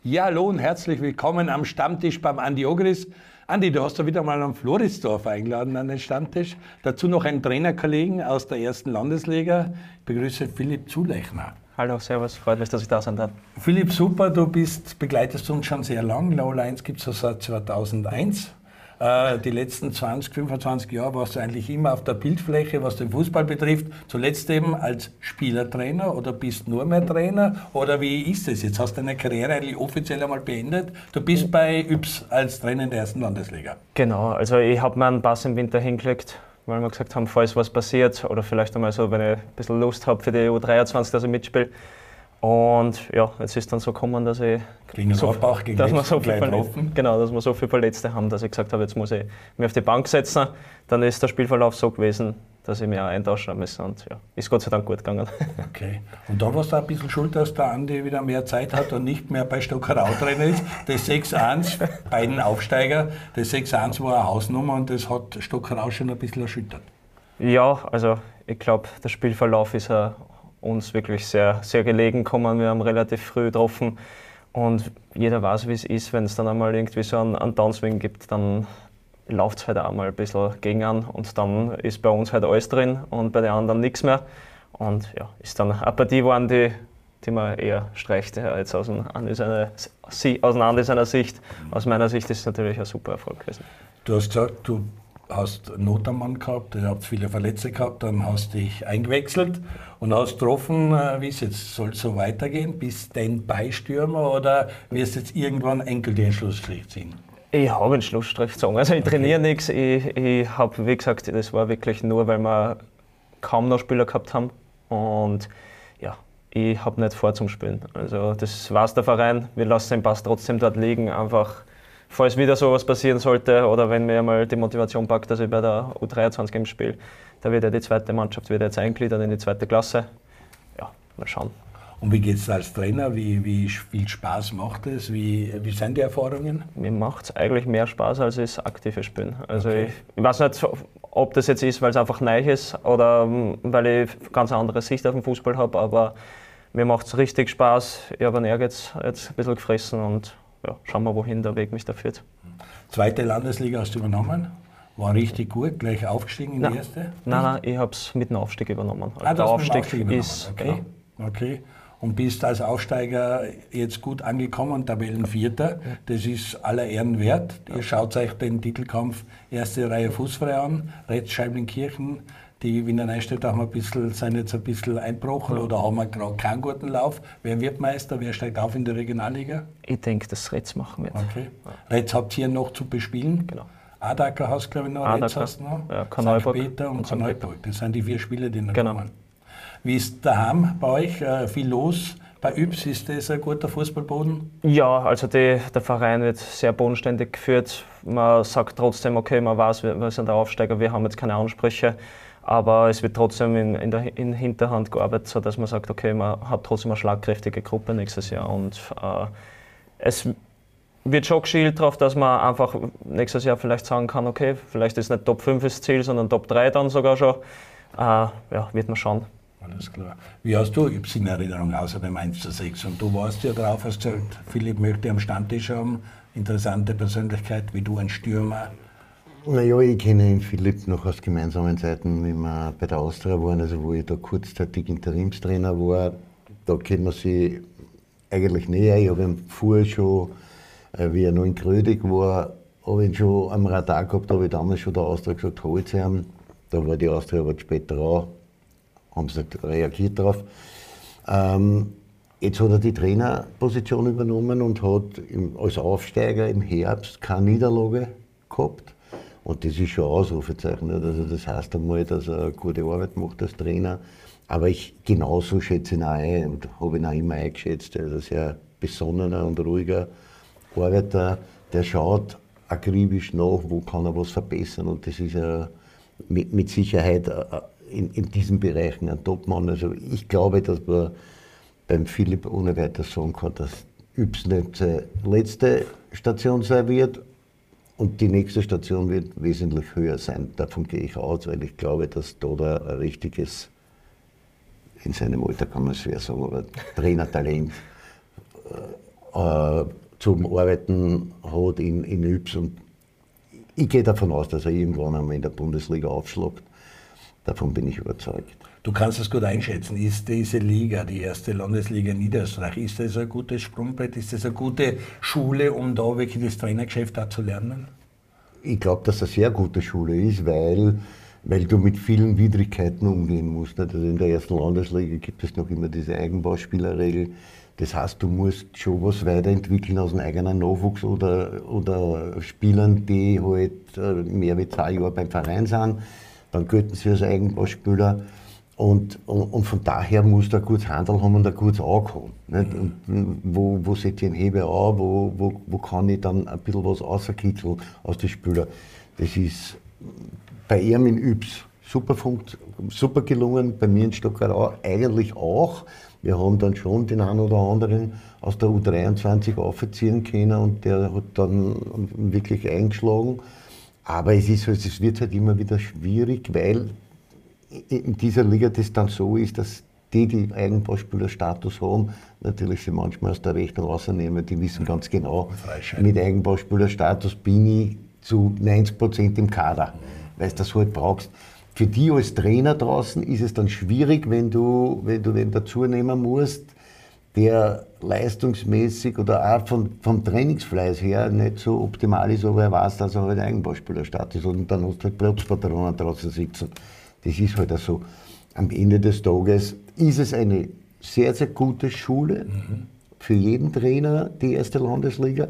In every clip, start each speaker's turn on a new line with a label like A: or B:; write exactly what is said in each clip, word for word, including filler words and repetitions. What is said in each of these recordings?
A: Ja, hallo und herzlich willkommen am Stammtisch beim Andi Ogris. Andi, du hast ja wieder mal einen Floridsdorf eingeladen an den Stammtisch. Dazu noch einen Trainerkollegen aus der ersten Landesliga. Ich begrüße Philipp Zulechner.
B: Hallo, servus, freut mich, dass ich da sein darf.
A: Philipp, super, du bist, begleitest uns schon sehr lang. Lola eins gibt es seit zweitausendeins. Die letzten zwanzig, fünfundzwanzig Jahre warst du eigentlich immer auf der Bildfläche, was den Fußball betrifft. Zuletzt eben als Spielertrainer oder bist nur mehr Trainer? Oder wie ist es? Jetzt hast du deine Karriere eigentlich offiziell einmal beendet. Du bist bei Yps als Trainer in der ersten Landesliga.
B: Genau, also ich habe mir einen Pass im Winter hingelegt, weil wir gesagt haben, falls was passiert oder vielleicht einmal so, wenn ich ein bisschen Lust habe für die U dreiundzwanzig, dass ich mitspiele. Und ja, jetzt ist dann so gekommen, dass ich
A: gegen
B: so,
A: Rohrbach, gegen
B: dass wir so viel
A: Verletzte,
B: genau, dass wir so viele Verletzte haben, dass ich gesagt habe, jetzt muss ich mich auf die Bank setzen. Dann ist der Spielverlauf so gewesen, dass ich mich auch eintauschen müssen und ja, ist Gott sei Dank gut gegangen.
A: Okay. Und da warst du ein bisschen schuld, dass der Andi wieder mehr Zeit hat und nicht mehr bei Stockerau Trainer ist. Das sechs eins, beiden Aufsteiger, das sechs eins war eine Hausnummer und das hat Stockerau schon ein bisschen erschüttert.
B: Ja, also ich glaube, der Spielverlauf ist ein uns wirklich sehr, sehr gelegen gekommen. Wir haben relativ früh getroffen und jeder weiß, wie es ist, wenn es dann einmal irgendwie so einen, einen Downswing gibt, dann läuft es halt auch mal ein bisschen gegen an und dann ist bei uns halt alles drin und bei den anderen nichts mehr. Und ja, ist dann eine Partie geworden, die, die man eher streicht, als aus, ein, seiner, aus einer Andi seiner Sicht. Aus meiner Sicht ist es natürlich ein super Erfolg gewesen.
A: Du hast gesagt, du hast Not am Mann gehabt, du hast viele Verletzte gehabt, dann hast dich eingewechselt und hast getroffen, wie es jetzt soll so weitergehen, bist denn Beistürmer oder wirst jetzt irgendwann endgültig den Schlussstrich ziehen?
B: Ich habe einen Schlussstrich gezogen. Also ich trainiere okay. nichts. Ich, ich habe, wie gesagt, das war wirklich nur, weil wir kaum noch Spieler gehabt haben und ja, ich habe nicht vor zum Spielen. Also das weiß der Verein. Wir lassen den Pass trotzdem dort liegen, einfach falls wieder sowas passieren sollte oder wenn mir mal die Motivation packt, dass ich bei der U dreiundzwanzig im Spiel, da wird ja die zweite Mannschaft wird jetzt eingliedert in die zweite Klasse. Ja, mal schauen.
A: Und wie geht es als Trainer? Wie, wie viel Spaß macht es? Wie, wie sind die Erfahrungen?
B: Mir macht es eigentlich mehr Spaß als das aktive Spielen. Also
A: okay.
B: ich, ich weiß nicht, ob das jetzt ist, weil es einfach neu ist oder weil ich eine ganz andere Sicht auf den Fußball habe, aber mir macht es richtig Spaß. Ich habe einen Ehrgeiz jetzt ein bisschen gefressen und ja, schauen wir, wohin der Weg mich da führt.
A: Zweite Landesliga hast du übernommen? War richtig gut, gleich aufgestiegen in
B: nein,
A: die erste?
B: Nein, nein, ich habe es mit dem Aufstieg übernommen.
A: Ah,
B: der Aufstieg,
A: Aufstieg
B: ist,
A: okay. Genau. Okay. Und bist als Aufsteiger jetzt gut angekommen, Tabellenvierter. Das ist aller Ehren wert. Ihr schaut euch den Titelkampf erste Reihe fußfrei an. Retz Scheibling-Kirchen, die Wiener Neustädter haben ein bisschen, sind jetzt ein bisschen einbrochen ja. oder haben gerade keinen guten Lauf. Wer wird Meister? Wer steigt auf in der Regionalliga?
B: Ich denke, dass Retz machen wird.
A: Okay. Ja. Retz habt ihr noch zu bespielen?
B: Genau.
A: Adacker hast du, glaube ich, noch.
B: Adacker,
A: Retz hast du noch.
B: Ja, Karneuburg
A: Sankt Peter und, und Karneuburg. Das sind die vier Spiele, die noch
B: genau.
A: kommen. Wie ist daheim bei euch? Äh, viel los? Bei Yps ist das ein guter Fußballboden?
B: Ja, also die, der Verein wird sehr bodenständig geführt. Man sagt trotzdem, okay, man weiß, wir, wir sind der Aufsteiger, wir haben jetzt keine Ansprüche. Aber es wird trotzdem in, in der in Hinterhand gearbeitet, sodass man sagt, okay, man hat trotzdem eine schlagkräftige Gruppe nächstes Jahr. Und äh, es wird schon geschielt darauf, dass man einfach nächstes Jahr vielleicht sagen kann, okay, vielleicht ist nicht Top fünf das Ziel, sondern Top drei dann sogar schon. Äh, ja, wird man schauen.
A: Alles klar. Wie hast du Yps in Erinnerung außer dem eins zu sechs? Und du warst ja drauf, hast gesagt, Philipp möchte am Stammtisch haben, interessante Persönlichkeit wie du, ein Stürmer.
C: Naja, ich kenne ihn Philipp noch aus gemeinsamen Zeiten, wie wir bei der Austria waren, also wo ich da kurzzeitig Interimstrainer war. Da kennt man sich eigentlich näher. Ich habe ihn vorher schon, wie er noch in Grödig war, habe ihn schon am Radar gehabt, da habe ich damals schon der Austria gesagt, holt sie ihn. Da war die Austria aber später auch, haben sie nicht reagiert darauf. Ähm, jetzt hat er die Trainerposition übernommen und hat im, als Aufsteiger im Herbst keine Niederlage gehabt. Und das ist schon ein Ausrufezeichen. Also das heißt einmal, dass er eine gute Arbeit macht als Trainer. Aber ich genauso schätze ihn auch ein und habe ihn auch immer eingeschätzt. Er ist ein sehr besonnener und ruhiger Arbeiter, der schaut akribisch nach, wo kann er was verbessern. Und das ist ja mit, mit Sicherheit in, in diesen Bereichen ein Topmann. Also ich glaube, dass man beim Philipp ohne weiteres sagen kann, dass Yps nicht seine letzte Station sein wird. Und die nächste Station wird wesentlich höher sein. Davon gehe ich aus, weil ich glaube, dass da ein richtiges, in seinem Alter kann man es schwer sagen, aber Trainertalent äh, zum Arbeiten hat in, in Yps. Und ich gehe davon aus, dass er irgendwann einmal in der Bundesliga aufschlägt. Davon bin ich überzeugt.
A: Du kannst das gut einschätzen. Ist diese Liga, die erste Landesliga Niederösterreich, ist das ein gutes Sprungbrett? Ist das eine gute Schule, um da wirklich das Trainergeschäft auch zu lernen?
C: Ich glaube, dass das eine sehr gute Schule ist, weil, weil du mit vielen Widrigkeiten umgehen musst. Also in der ersten Landesliga gibt es noch immer diese Eigenbauspielerregel. Das heißt, du musst schon was weiterentwickeln aus dem eigenen Nachwuchs oder, oder Spielern, die halt mehr als zwei Jahre beim Verein sind. Dann gelten sie als Eigenbauspieler. Und, und, und von daher musst du ein gutes Handel haben und ein gutes Auge haben. Nicht? Und wo, wo setze ich den Hebel an, wo, wo, wo kann ich dann ein bisschen was rauskitzeln aus den Spielern. Das ist bei ihm in Yps super, funkt, super gelungen, bei mir in Stockerau eigentlich auch. Wir haben dann schon den einen oder anderen aus der U dreiundzwanzig aufziehen können und der hat dann wirklich eingeschlagen. Aber es, ist, es wird halt immer wieder schwierig, weil in dieser Liga das dann so ist, dass die, die Eigenbauspielerstatus haben, natürlich sie manchmal aus der Rechnung rausnehmen, die wissen ganz genau, mit Eigenbauspielerstatus bin ich zu neunzig Prozent im Kader, weil du das halt brauchst. Für die als Trainer draußen ist es dann schwierig, wenn du, wenn du den dazu nehmen musst, der leistungsmäßig oder auch von, vom Trainingsfleiß her nicht so optimal ist, aber er weiß, dass er halt Eigenbauspielerstatus hat und dann hast du halt Platzpatronen draußen sitzen. Das ist halt auch so. Am Ende des Tages ist es eine sehr, sehr gute Schule mhm. für jeden Trainer, die erste Landesliga.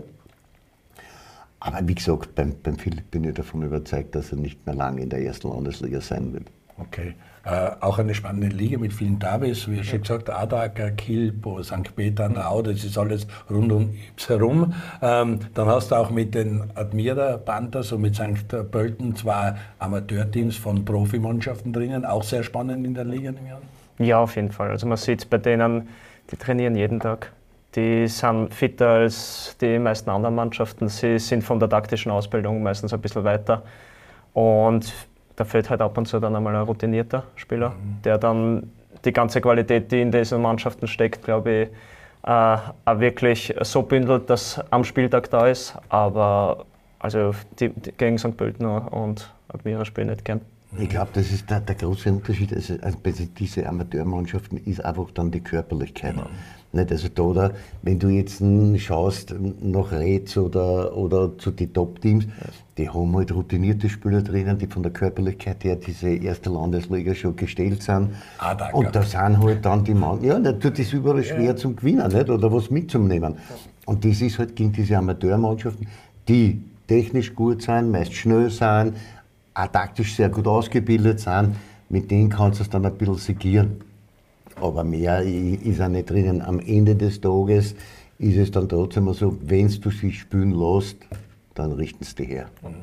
C: Aber wie gesagt, beim, beim Philipp bin ich davon überzeugt, dass er nicht mehr lange in der ersten Landesliga sein wird.
A: Okay. Äh, auch eine spannende Liga mit vielen Derbys, wie schon gesagt, Adaker, Kilbo, Sankt Peter an der Au, das ist alles rund um Yps herum. Ähm, dann hast du auch mit den Admira Panthers und mit Sankt Pölten zwei Amateurteams von Profimannschaften drinnen, auch sehr spannend in der Liga.
B: Ja, auf jeden Fall. Also man sieht bei denen, die trainieren jeden Tag. Die sind fitter als die meisten anderen Mannschaften. Sie sind von der taktischen Ausbildung meistens ein bisschen weiter. Und da fehlt halt ab und zu dann einmal ein routinierter Spieler, mhm. der dann die ganze Qualität, die in diesen Mannschaften steckt, glaube ich, äh, auch wirklich so bündelt, dass am Spieltag da ist. Aber also die, die gegen Sankt Pölten und Admira spielen nicht gern.
C: Ich glaube, das ist der, der große Unterschied. Also, also bei diesen Amateurmannschaften ist einfach dann die Körperlichkeit. Mhm. Nicht? Also da, da, wenn du jetzt schaust nach Reds oder, oder zu den Top-Teams, die haben halt routinierte Spieler drinnen, die von der Körperlichkeit her diese erste Landesliga schon gestellt sind.
A: Ah, danke.
C: Und da sind halt dann die Mann, ja, da tut es überall schwer ja. zum Gewinnen, nicht? Oder was mitzunehmen. Und das ist halt gegen diese Amateurmannschaften, die technisch gut sind, meist schnell sind, auch taktisch sehr gut ausgebildet sind, mit denen kannst du es dann ein bisschen segieren. Aber mehr ist auch nicht drinnen. Am Ende des Tages ist es dann trotzdem so, wenn du sie spielen lässt, dann richten sie dich her.
A: Mhm.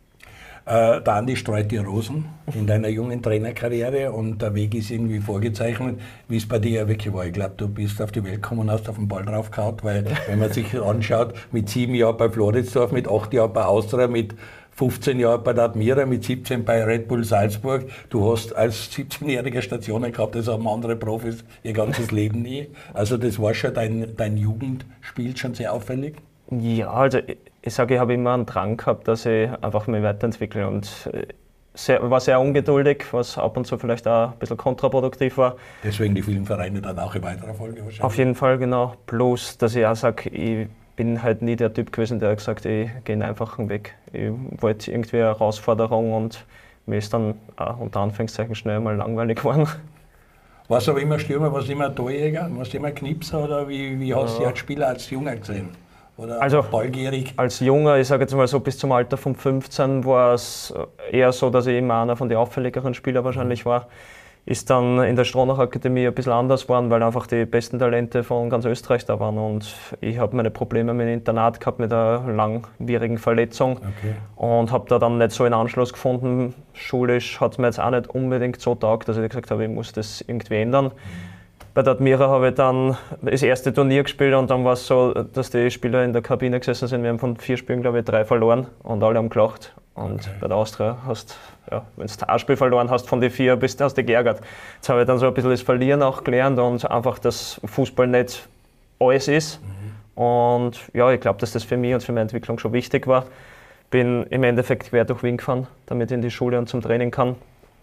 A: Äh, der Andi streut die Rosen in deiner jungen Trainerkarriere und der Weg ist irgendwie vorgezeichnet, wie es bei dir ja wirklich war. Ich glaube, du bist auf die Welt gekommen und hast auf den Ball draufgehauen, weil wenn man sich anschaut, mit sieben Jahren bei Floridsdorf, mit acht Jahren bei Austria, mit fünfzehn Jahre bei der Admira, mit siebzehn bei Red Bull Salzburg. Du hast als siebzehnjähriger Stationen gehabt, das haben andere Profis ihr ganzes Leben nie. Also das war schon dein, dein Jugendspiel schon sehr auffällig?
B: Ja, also ich, ich sage, ich habe immer einen Drang gehabt, dass ich einfach mich weiterentwickle und sehr, war sehr ungeduldig, was ab und zu vielleicht auch ein bisschen kontraproduktiv war.
A: Deswegen die vielen Vereine dann auch in weiterer Folge wahrscheinlich? Auf
B: jeden Fall, genau. Plus, dass ich auch sage, ich bin halt nie der Typ gewesen, der gesagt hat, ich gehe einen einfachen Weg. Ich wollte irgendwie eine Herausforderung und mir ist dann auch unter Anführungszeichen schnell mal langweilig geworden.
A: Warst du aber immer Stürmer, warst du immer Torjäger, warst du immer Knipser oder wie, wie hast du dich als Spieler, als Junger gesehen? Oder
B: also
A: ballgierig?
B: Als Junger, ich sage jetzt mal so bis zum Alter von fünfzehn, war es eher so, dass ich immer einer von den auffälligeren Spielern wahrscheinlich war. Ist dann in der Stronach Akademie ein bisschen anders geworden, weil einfach die besten Talente von ganz Österreich da waren. Und ich habe meine Probleme mit dem Internat gehabt, mit einer langwierigen Verletzung. Okay. Und habe da dann nicht so einen Anschluss gefunden. Schulisch hat es mir jetzt auch nicht unbedingt so taugt, dass ich gesagt habe, ich muss das irgendwie ändern. Mhm. Bei der Admira habe ich dann das erste Turnier gespielt und dann war es so, dass die Spieler in der Kabine gesessen sind. Wir haben von vier Spielen, glaube ich, drei verloren und alle haben gelacht. Und okay. Bei der Austria hast ja, wenn du ein Spiel verloren hast von den vier, bist, hast du dich geärgert. Jetzt habe ich dann so ein bisschen das Verlieren auch gelernt und einfach, dass Fußball nicht alles ist. Mhm. Und ja, ich glaube, dass das für mich und für meine Entwicklung schon wichtig war. Bin im Endeffekt quer durch Wien gefahren, damit ich in die Schule und zum Training kann.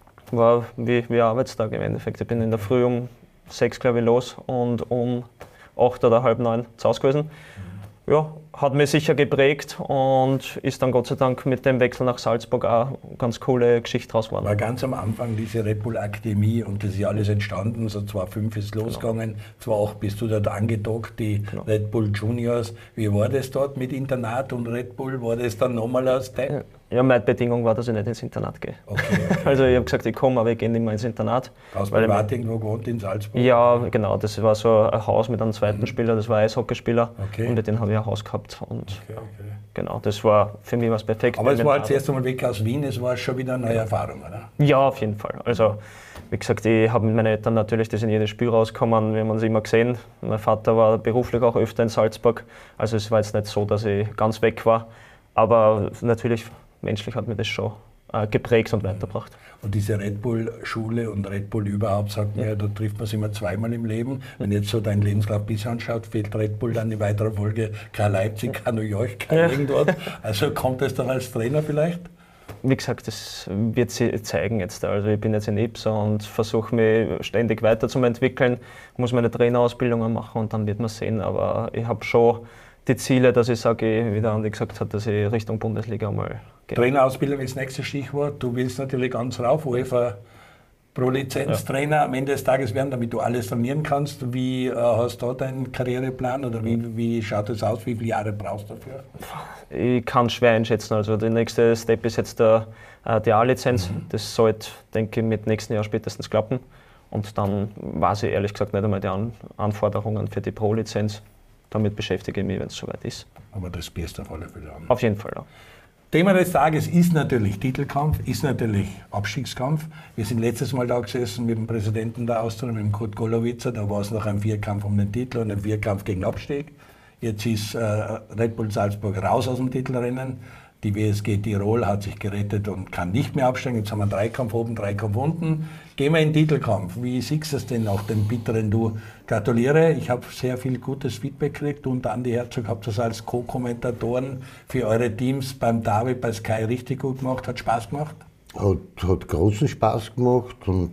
B: War wie, wie ein Arbeitstag im Endeffekt. Ich bin in der Früh um sechs, glaube ich, los und um acht oder halb neun zu Hause gewesen. Ja, hat mich sicher geprägt und ist dann Gott sei Dank mit dem Wechsel nach Salzburg auch eine ganz coole Geschichte draus geworden.
A: War ganz am Anfang diese Red Bull Akademie und das ist ja alles entstanden, so zweitausendfünf ist losgegangen, genau. zweitausendacht bist du dort angedockt, die genau. Red Bull Juniors. Wie war das dort mit Internat und Red Bull? War das dann nochmal ein Step?
B: Ja, meine Bedingung war, dass ich nicht ins Internat gehe.
A: Okay, okay.
B: Also ich habe gesagt, ich komme, aber ich gehe nicht mehr ins Internat.
A: Hast du privat irgendwo gewohnt in Salzburg?
B: Ja, genau. Das war so ein Haus mit einem zweiten mhm. Spieler, das war ein Eishockeyspieler.
A: Okay.
B: Und mit dem habe ich ein Haus gehabt. Und
A: okay, okay.
B: Genau, das war für mich was perfekt.
A: Aber es war jetzt erst einmal weg aus Wien, es war schon wieder eine neue Erfahrung, oder?
B: Ja, auf jeden Fall. Also, wie gesagt, ich habe mit meinen Eltern natürlich, die sind in jedes Spiel rausgekommen, wir haben uns immer gesehen. Mein Vater war beruflich auch öfter in Salzburg, also es war jetzt nicht so, dass ich ganz weg war. Aber natürlich, menschlich hat mir das schon äh, geprägt und weitergebracht.
A: Und diese Red Bull-Schule und Red Bull überhaupt, sagt man ja, da trifft man sich immer zweimal im Leben. Wenn jetzt so dein Lebenslauf bisher anschaut, fehlt Red Bull dann in weiterer Folge kein Leipzig, kein New York, kein ja. irgendwas. Also kommt es dann als Trainer vielleicht?
B: Wie gesagt, das wird sich zeigen jetzt. Also ich bin jetzt in Ipsa und versuche mich ständig weiterzuentwickeln, muss meine Trainerausbildungen machen und dann wird man sehen. Aber ich habe schon die Ziele, dass ich sage, wie der Andi gesagt hat, dass ich Richtung Bundesliga mal gehe.
A: Trainerausbildung ist das nächste Stichwort. Du willst natürlich ganz rauf, UEFA Pro-Lizenz-Trainer ja. am Ende des Tages werden, damit du alles trainieren kannst. Wie äh, hast du da deinen Karriereplan oder wie, wie schaut das aus? Wie viele Jahre brauchst du dafür?
B: Ich kann es schwer einschätzen. Also der nächste Step ist jetzt der, äh, die A-Lizenz. Mhm. Das sollte, denke ich, mit nächsten Jahr spätestens klappen. Und dann weiß ich ehrlich gesagt nicht einmal die An Anforderungen für die Pro-Lizenz. Damit beschäftige ich mich, wenn es soweit ist.
A: Aber das Beste auf alle Fälle an.
B: Auf jeden Fall, ja.
A: Thema des Tages ist natürlich Titelkampf, ist natürlich Abstiegskampf. Wir sind letztes Mal da gesessen mit dem Präsidenten der Austria, mit dem Kurt Golowitzer. Da war es noch ein Vierkampf um den Titel und ein Vierkampf gegen Abstieg. Jetzt ist äh, Red Bull Salzburg raus aus dem Titelrennen. Die W S G Tirol hat sich gerettet und kann nicht mehr absteigen. Jetzt haben wir einen Dreikampf oben, Dreikampf unten. Gehen wir in den Titelkampf. Wie siehst du es denn nach dem bitteren Du? Gratuliere, ich habe sehr viel gutes Feedback gekriegt. Und Andi Herzog, habt das als Co-Kommentatoren für eure Teams beim Derby bei Sky richtig gut gemacht. Hat Spaß gemacht?
C: Hat, hat großen Spaß gemacht und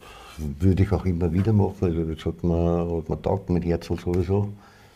C: würde ich auch immer wieder machen. Also das hat mir, hat mir taugt mit Herzl sowieso.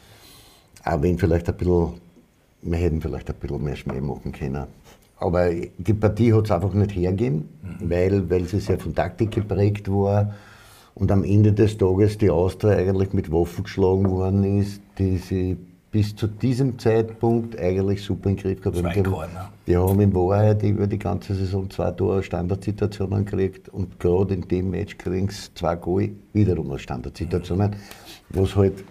C: Auch wenn vielleicht ein bisschen, wir hätten vielleicht ein bisschen mehr Schmäh machen können. Aber die Partie hat es einfach nicht hergegeben, mhm. weil, weil sie sehr von Taktik geprägt war und am Ende des Tages die Austria eigentlich mit Waffen geschlagen worden ist, die sie bis zu diesem Zeitpunkt eigentlich super in den Griff gehabt haben. Die, die haben in Wahrheit über die ganze Saison zwei Tore Standardsituationen gekriegt und gerade in dem Match kriegen sie zwei Goal wiederum aus Standardsituationen, mhm. was halt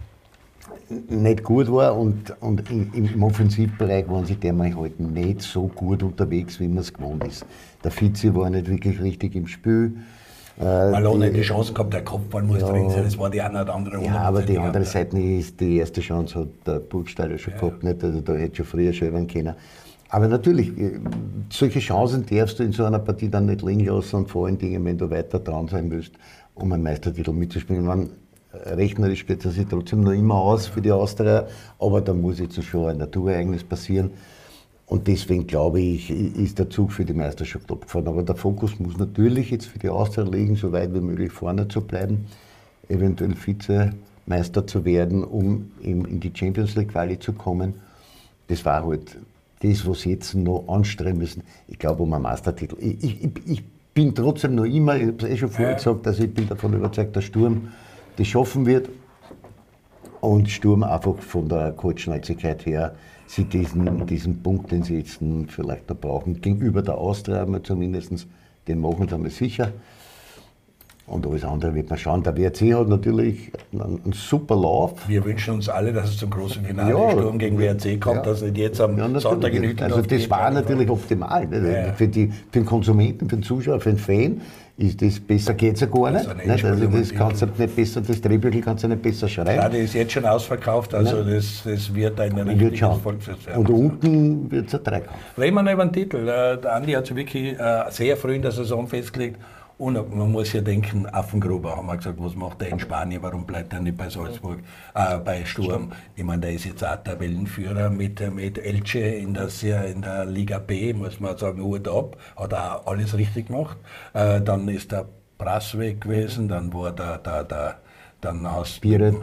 C: nicht gut war und, und im Offensivbereich waren sie damals halt nicht so gut unterwegs, wie man es gewohnt ist. Der Vizi war nicht wirklich richtig im Spiel.
A: Malone hat die Chance gehabt, der Kopfball muss ja, drin sein, das war die eine oder andere.
C: Ja, aber die andere Seite ist, die erste Chance hat der Burgstaller schon ja. gehabt, nicht? Also da hätte schon früher schon jemand können. Aber natürlich, solche Chancen darfst du in so einer Partie dann nicht liegen lassen und vor allen Dingen, wenn du weiter dran sein willst, um einen Meistertitel mitzuspielen. Man, rechnerisch geht es sich trotzdem noch immer aus für die Austria, aber da muss jetzt schon ein Naturereignis passieren. Und deswegen glaube ich, ist der Zug für die Meisterschaft abgefahren. Aber der Fokus muss natürlich jetzt für die Austria liegen, so weit wie möglich vorne zu bleiben, eventuell Vizemeister zu werden, um in die Champions League Quali zu kommen. Das war halt das, was sie jetzt noch anstreben müssen. Ich glaube, um einen Meistertitel. Ich, ich, ich bin trotzdem noch immer, ich habe es eh schon vorher gesagt, dass ich bin davon überzeugt, dass Sturm das schaffen wird und Sturm einfach von der Kurzschnäuzigkeit her sie diesen, diesen Punkt, den sie jetzt vielleicht noch brauchen, gegenüber der Austria zumindest, den machen sie einmal sicher. Und alles andere wird man schauen. Der W R C hat natürlich einen, einen super Lauf.
A: Wir wünschen uns alle, dass es zum großen Finale
C: ja,
A: Sturm gegen W R C kommt, ja. dass nicht jetzt am ja, Sonntag in Hütteldorf. Also das war natürlich optimal. Ne? Ja, ja. Für, die, für den Konsumenten, für den Zuschauer, für den Fan ist das besser geht es ja gar nicht. nicht? Also das kannst du nicht besser, das Drehbügel kannst du nicht besser schreiben. Ja, die ist jetzt schon ausverkauft, also das, das wird ein richtiges Volksfest.
C: Und unten wird es ein Dreikampf.
A: Reden wir noch über den Titel. Der Andi hat sich wirklich sehr früh in der Saison festgelegt, Und man muss ja denken, Affengruber haben wir gesagt, was macht er in Spanien, warum bleibt er nicht bei Salzburg, äh, bei Sturm? Ich meine, der ist jetzt auch Tabellenführer mit, mit Elche in der, in der Liga B, muss man sagen, Hut ab, hat auch alles richtig gemacht. Äh, dann ist der Brass weg gewesen, dann war der, der, der dann hast
C: Piret.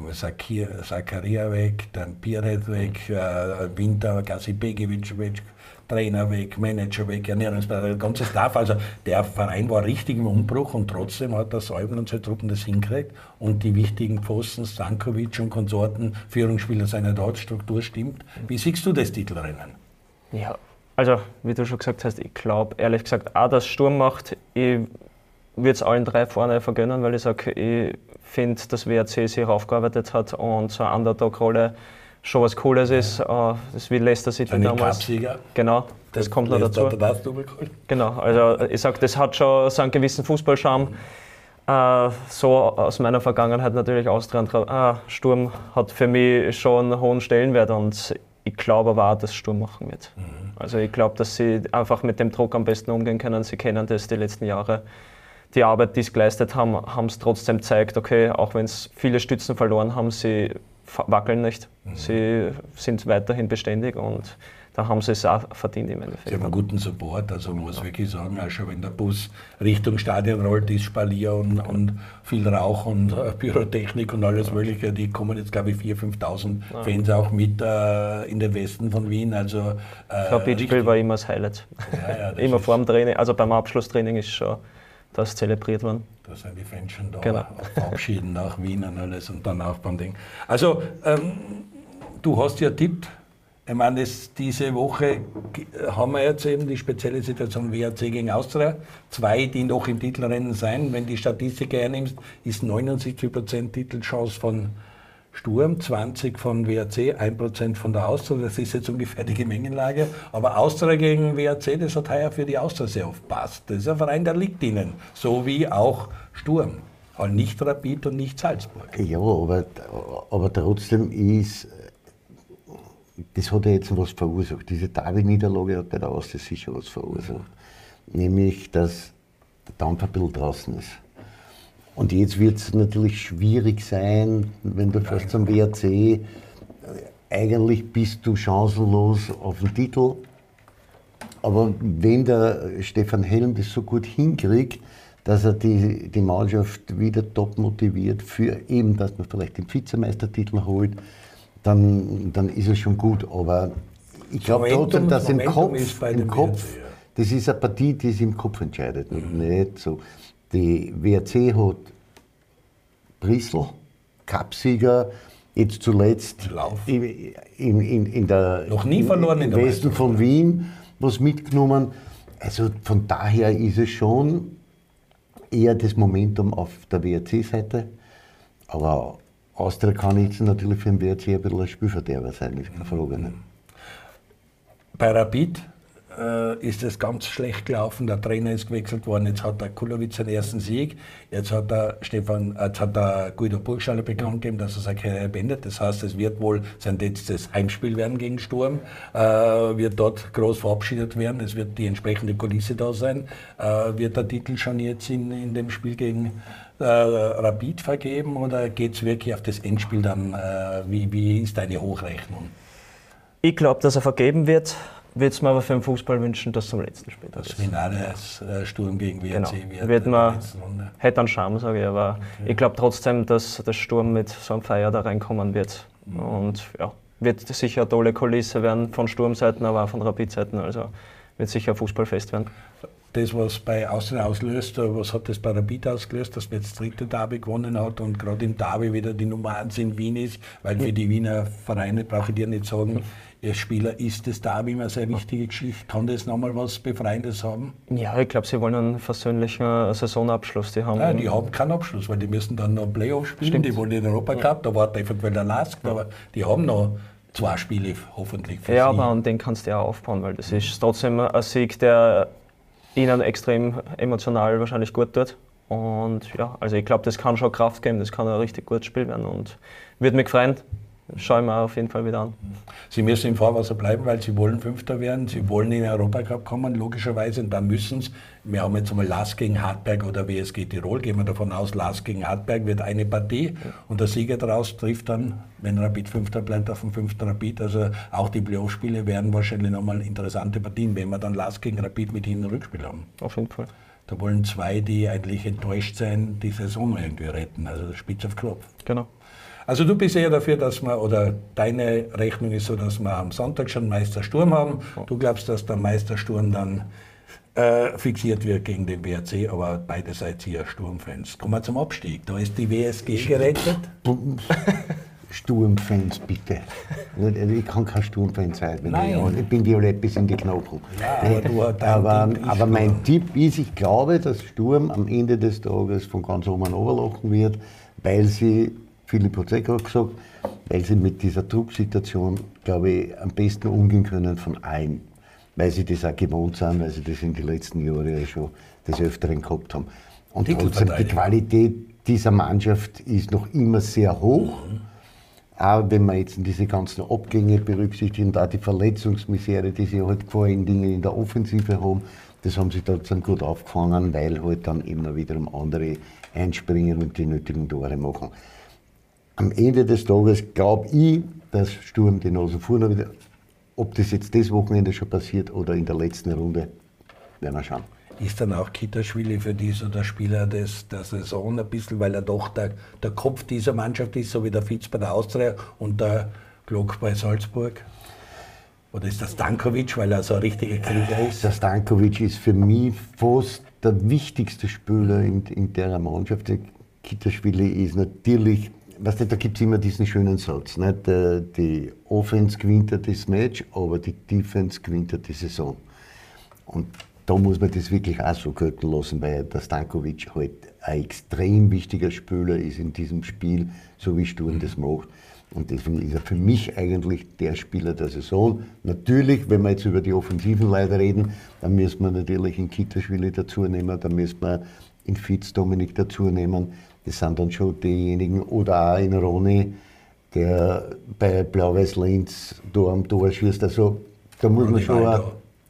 A: Zakaria weg, dann Piret weg, äh, Winter, Gasipegic weg, Trainer weg, Manager weg, Ernährungsberater, der ganze Staff. Also der Verein war richtig im Umbruch und trotzdem hat der Säuben und seine Truppen das hingekriegt und die wichtigen Pfosten, Stankovic und Konsorten, Führungsspieler seiner dort, Struktur stimmt. Wie siehst du das Titelrennen?
B: Ja, also wie du schon gesagt hast, ich glaube ehrlich gesagt auch, dass Sturm macht. Ich würde es allen drei vorne vergönnen, weil ich sage, ich finde, dass W R C sich aufgearbeitet hat und so eine Underdog-Rolle schon was Cooles ist. Ja. Uh, das ist wie Leicester City damals.
A: Cupsieger.
B: Genau, das, das kommt noch dazu.
A: Das Double geholt.
B: Genau, also ich sage, das hat schon so einen gewissen Fußballscharme. Mhm. Uh, so aus meiner Vergangenheit natürlich Austria und uh, Sturm hat für mich schon einen hohen Stellenwert und ich glaube aber auch, dass Sturm machen wird. Mhm. Also ich glaube, dass sie einfach mit dem Druck am besten umgehen können. Sie kennen das die letzten Jahre. Die Arbeit, die sie geleistet haben, haben es trotzdem gezeigt, okay, auch wenn sie viele Stützen verloren haben, sie wackeln nicht. Mhm. Sie sind weiterhin beständig und da haben sie es auch verdient im Endeffekt.
A: Sie haben einen guten Support, also man muss ja. wirklich sagen, auch schon wenn der Bus Richtung Stadion rollt, ist Spalier und, und viel Rauch und äh, Pyrotechnik und alles Mögliche. Die kommen jetzt, glaube ich, viertausend, fünftausend ja. Fans auch mit äh, in den Westen von Wien. Also,
B: äh, ich glaube, Beachspiel war immer das Highlight. Ja, ja, das immer vor dem Training, also beim Abschlusstraining ist schon das zelebriert worden.
A: Da sind die Fans schon da,
B: genau.
A: verabschieden nach Wien und alles und dann auch beim Ding. Also, ähm, du hast ja tippt, ich meine, das, diese Woche haben wir jetzt eben die spezielle Situation W R C gegen Austria. Zwei, die noch im Titelrennen sein. Wenn die Statistik hernimmst, ist neunundsiebzig Prozent Titelchance von Sturm, zwanzig von W R C, ein Prozent von der Austria. Das ist jetzt ungefähr die Gemengelage. Aber Austria gegen W R C, das hat heuer für die Austria sehr oft passt. Das ist ein Verein, der liegt ihnen. So wie auch Sturm. Aber nicht Rapid und nicht Salzburg.
C: Ja, aber, aber trotzdem ist, das hat ja jetzt was verursacht. Diese Derby-Niederlage hat bei der Austria sicher was verursacht. Nämlich, dass der Dampf ein bisschen draußen ist. Und jetzt wird es natürlich schwierig sein, wenn du fährst zum W R C, eigentlich bist du chancenlos auf den Titel. Aber wenn der Stefan Helm das so gut hinkriegt, dass er die, die Mannschaft wieder top motiviert für eben, dass man vielleicht den Vizemeistertitel holt, dann, dann ist es schon gut. Aber ich glaube trotzdem, dass im Kopf, im Kopf, das ist eine Partie, die sich im Kopf entscheidet. Mhm. Nicht so. Die W R C hat Brüssel, Cupsieger, jetzt zuletzt in, in, in der,
A: noch nie verloren in
C: im
A: der
C: Westen von Wien was mitgenommen. Also von daher ist es schon eher das Momentum auf der W R C-Seite. Aber Austria kann jetzt natürlich für den W R C ein bisschen ein Spielverderber sein, ist keine Frage. Nicht?
A: Bei Rapid äh, ist es ganz schlecht gelaufen. Der Trainer ist gewechselt worden. Jetzt hat der Kulovic seinen ersten Sieg. Jetzt hat der Stefan, jetzt hat der Guido Burgstaller bekannt gegeben, dass er seine Karriere beendet. Das heißt, es wird wohl sein letztes Heimspiel werden gegen Sturm. Äh, wird dort groß verabschiedet werden. Es wird die entsprechende Kulisse da sein. Äh, wird der Titel schon jetzt in, in dem Spiel gegen äh, Rapid vergeben oder geht es wirklich auf das Endspiel dann? Äh, wie, wie ist deine Hochrechnung?
B: Ich glaube, dass er vergeben wird. Würde es mir aber für den Fußball wünschen, dass zum letzten Spiel
A: das Finale ist äh, Sturm gegen W R C
B: genau. wird. Wird man, hätte einen Charme, sage ich, aber okay. Ich glaube trotzdem, dass der Sturm mit so einem Feier da reinkommen wird. Mhm. Und ja, wird sicher eine tolle Kulisse werden von Sturmseiten, aber auch von Rapid-Seiten. Also wird sicher ein Fußballfest werden.
A: Das, was bei Austria auslöst, was hat das bei Rapid ausgelöst, dass man jetzt das dritte Derby gewonnen hat und gerade im Derby wieder die Nummer eins in Wien ist, weil für die Wiener Vereine, brauche ich dir nicht sagen, als Spieler ist das Derby immer eine sehr wichtige Geschichte. Kann das nochmal was Befreiendes haben?
B: Ja, ich glaube, sie wollen einen versöhnlichen Saisonabschluss. Die haben,
A: Nein, die haben keinen Abschluss, weil die müssen dann noch Playoff spielen, Stimmt. Die wollen den Europacup, ja. Da wartet eventuell der Lask, ja. Aber die haben noch zwei Spiele hoffentlich für
B: Ja,
A: sie.
B: aber an den kannst du ja aufbauen, weil das ist trotzdem ein Sieg, der ihnen extrem emotional wahrscheinlich gut tut. Und ja, also ich glaube, das kann schon Kraft geben, das kann ein richtig gutes Spiel werden und würde mich freuen, schaue ich mir auf jeden Fall wieder an.
A: Sie müssen im Fahrwasser bleiben, weil Sie wollen Fünfter werden, Sie wollen in den Europacup kommen, logischerweise, und dann müssen Sie. Wir haben jetzt einmal Lask gegen Hartberg oder W S G Tirol, gehen wir davon aus, Lask gegen Hartberg wird eine Partie und der Sieger daraus trifft dann, wenn Rapid Fünfter bleibt, auf den fünften Rapid. Also auch die Playoff-Spiele werden wahrscheinlich nochmal interessante Partien, wenn wir dann Lask gegen Rapid mit Hin- und Rückspiel haben.
B: Auf jeden Fall.
A: Da wollen zwei, die eigentlich enttäuscht sein, die Saison irgendwie retten, also spitz auf Knopf.
B: Genau.
A: Also du bist eher dafür, dass wir, oder deine Rechnung ist so, dass wir am Sonntag schon Meister Sturm haben. Du glaubst, dass der Meister Sturm dann äh, fixiert wird gegen den W R C, aber beide seid ihr Sturmfans. Kommen wir zum Abstieg. Da ist die W S G gerettet.
C: Sturmfans, bitte. Ich kann kein Sturmfan sein.
A: Nein.
C: Ich, ich bin violett bis in die Knochen.
A: Ja, aber du, dein
C: aber
A: Tipp ist
C: aber mein
A: Sturm.
C: Tipp ist, ich glaube, dass Sturm am Ende des Tages von ganz oben overlachen wird, weil sie, Philipp hat es eh gerade gesagt, weil sie mit dieser Drucksituation, glaube ich, am besten umgehen können von allen. Weil sie das auch gewohnt sind, weil sie das in den letzten Jahren ja schon des Öfteren gehabt haben. Und trotzdem, die Qualität dieser Mannschaft ist noch immer sehr hoch. Mhm. Auch wenn man jetzt diese ganzen Abgänge berücksichtigen, da die Verletzungsmisere, die sie halt vor allen Dingen in der Offensive haben, das haben sie trotzdem gut aufgefangen, weil halt dann immer wiederum andere einspringen und die nötigen Tore machen. Am Ende des Tages glaube ich, dass Sturm die Nase vorne wieder, ob das jetzt das Wochenende schon passiert oder in der letzten Runde, werden wir schauen.
A: Ist dann auch Kitaschwili für die so der Spieler des, der Saison ein bisschen, weil er doch der, der Kopf dieser Mannschaft ist, so wie der Fitz bei der Austria und der Glock bei Salzburg? Oder ist das Stankovic, weil er so ein richtiger Krieger ist?
C: Der Stankovic ist für mich fast der wichtigste Spieler in, in der Mannschaft. Der Kitaschwili ist natürlich, weißt du, da gibt es immer diesen schönen Satz, nicht? Die Offense gewinnt das Match, aber die Defense gewinnt die Saison. Und da muss man das wirklich auch so gelten lassen, weil der Stankovic halt ein extrem wichtiger Spieler ist in diesem Spiel, so wie Sturm das macht. Und deswegen ist er für mich eigentlich der Spieler der Saison. Natürlich, wenn wir jetzt über die offensiven Leute reden, dann müssen wir natürlich in Kitaschwili dazu nehmen, dann müssen wir in Fitz Dominik dazu nehmen. Das sind dann schon diejenigen, oder auch in Ronny, der bei Blau-Weiß Linz da am Tor schießt. Also da muss man schon auch,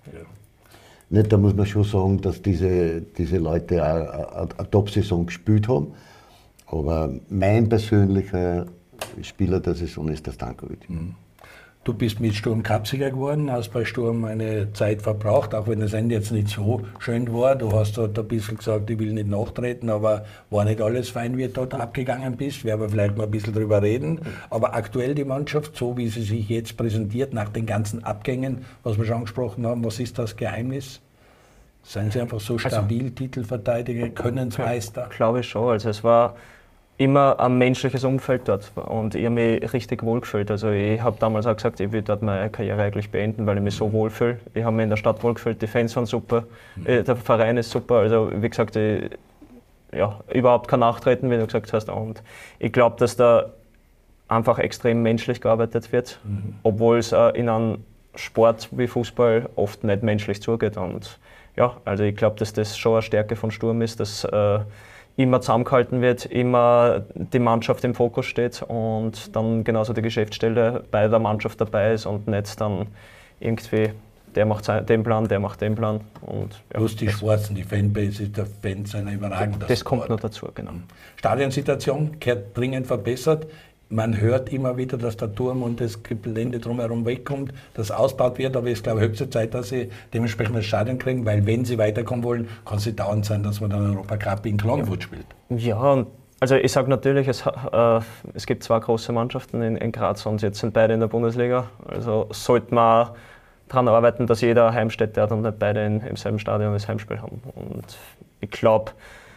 C: nicht, da muss man schon sagen, dass diese, diese Leute auch eine Top-Saison gespielt haben. Aber mein persönlicher Spieler der Saison ist der Stankovic.
A: Du bist mit Sturm Cupsieger geworden, hast bei Sturm eine Zeit verbraucht, auch wenn das Ende jetzt nicht so schön war. Du hast dort ein bisschen gesagt, ich will nicht nachtreten, aber war nicht alles fein, wie du dort abgegangen bist. Werden wir vielleicht mal ein bisschen drüber reden. Aber aktuell die Mannschaft, so wie sie sich jetzt präsentiert, nach den ganzen Abgängen, was wir schon angesprochen haben, was ist das Geheimnis? Seien sie einfach so stabil, also, Titelverteidiger, Könnensmeister?
B: Glaube ich schon. Also es war immer ein menschliches Umfeld dort und ich habe mich richtig wohl gefühlt. Also ich habe damals auch gesagt, ich will dort meine Karriere eigentlich beenden, weil ich mich so wohl fühle. Ich habe mich in der Stadt wohl gefühlt, die Fans waren super, mhm. der Verein ist super. Also wie gesagt, ich, ja, überhaupt kein Nachtreten, wie du gesagt hast. Und ich glaube, dass da einfach extrem menschlich gearbeitet wird, mhm. obwohl es äh, in einem Sport wie Fußball oft nicht menschlich zugeht. Und ja, also ich glaube, dass das schon eine Stärke von Sturm ist, dass äh, immer zusammengehalten wird, immer die Mannschaft im Fokus steht und dann genauso die Geschäftsstelle bei der Mannschaft dabei ist und nicht dann irgendwie, der macht den Plan, der macht den Plan. Und, ja,
A: plus die Schwarzen, die Fanbase, der Fans sind überragend.
B: Das, das kommt noch dazu, genau.
A: Stadionsituation kehrt dringend verbessert. Man hört immer wieder, dass der Turm und das Gelände drumherum wegkommt, dass ausgebaut wird, aber es ist, glaube ich, höchste Zeit, dass sie dementsprechend das Stadion kriegen, weil wenn sie weiterkommen wollen, kann es nicht dauernd sein, dass man dann Europacup in Klagenfurt spielt.
B: Ja, also ich sage natürlich, es, äh, es gibt zwei große Mannschaften in, in Graz und jetzt sind beide in der Bundesliga, also sollte man daran arbeiten, dass jeder Heimstätte hat und nicht beide in, im selben Stadion das Heimspiel haben. Und ich glaube,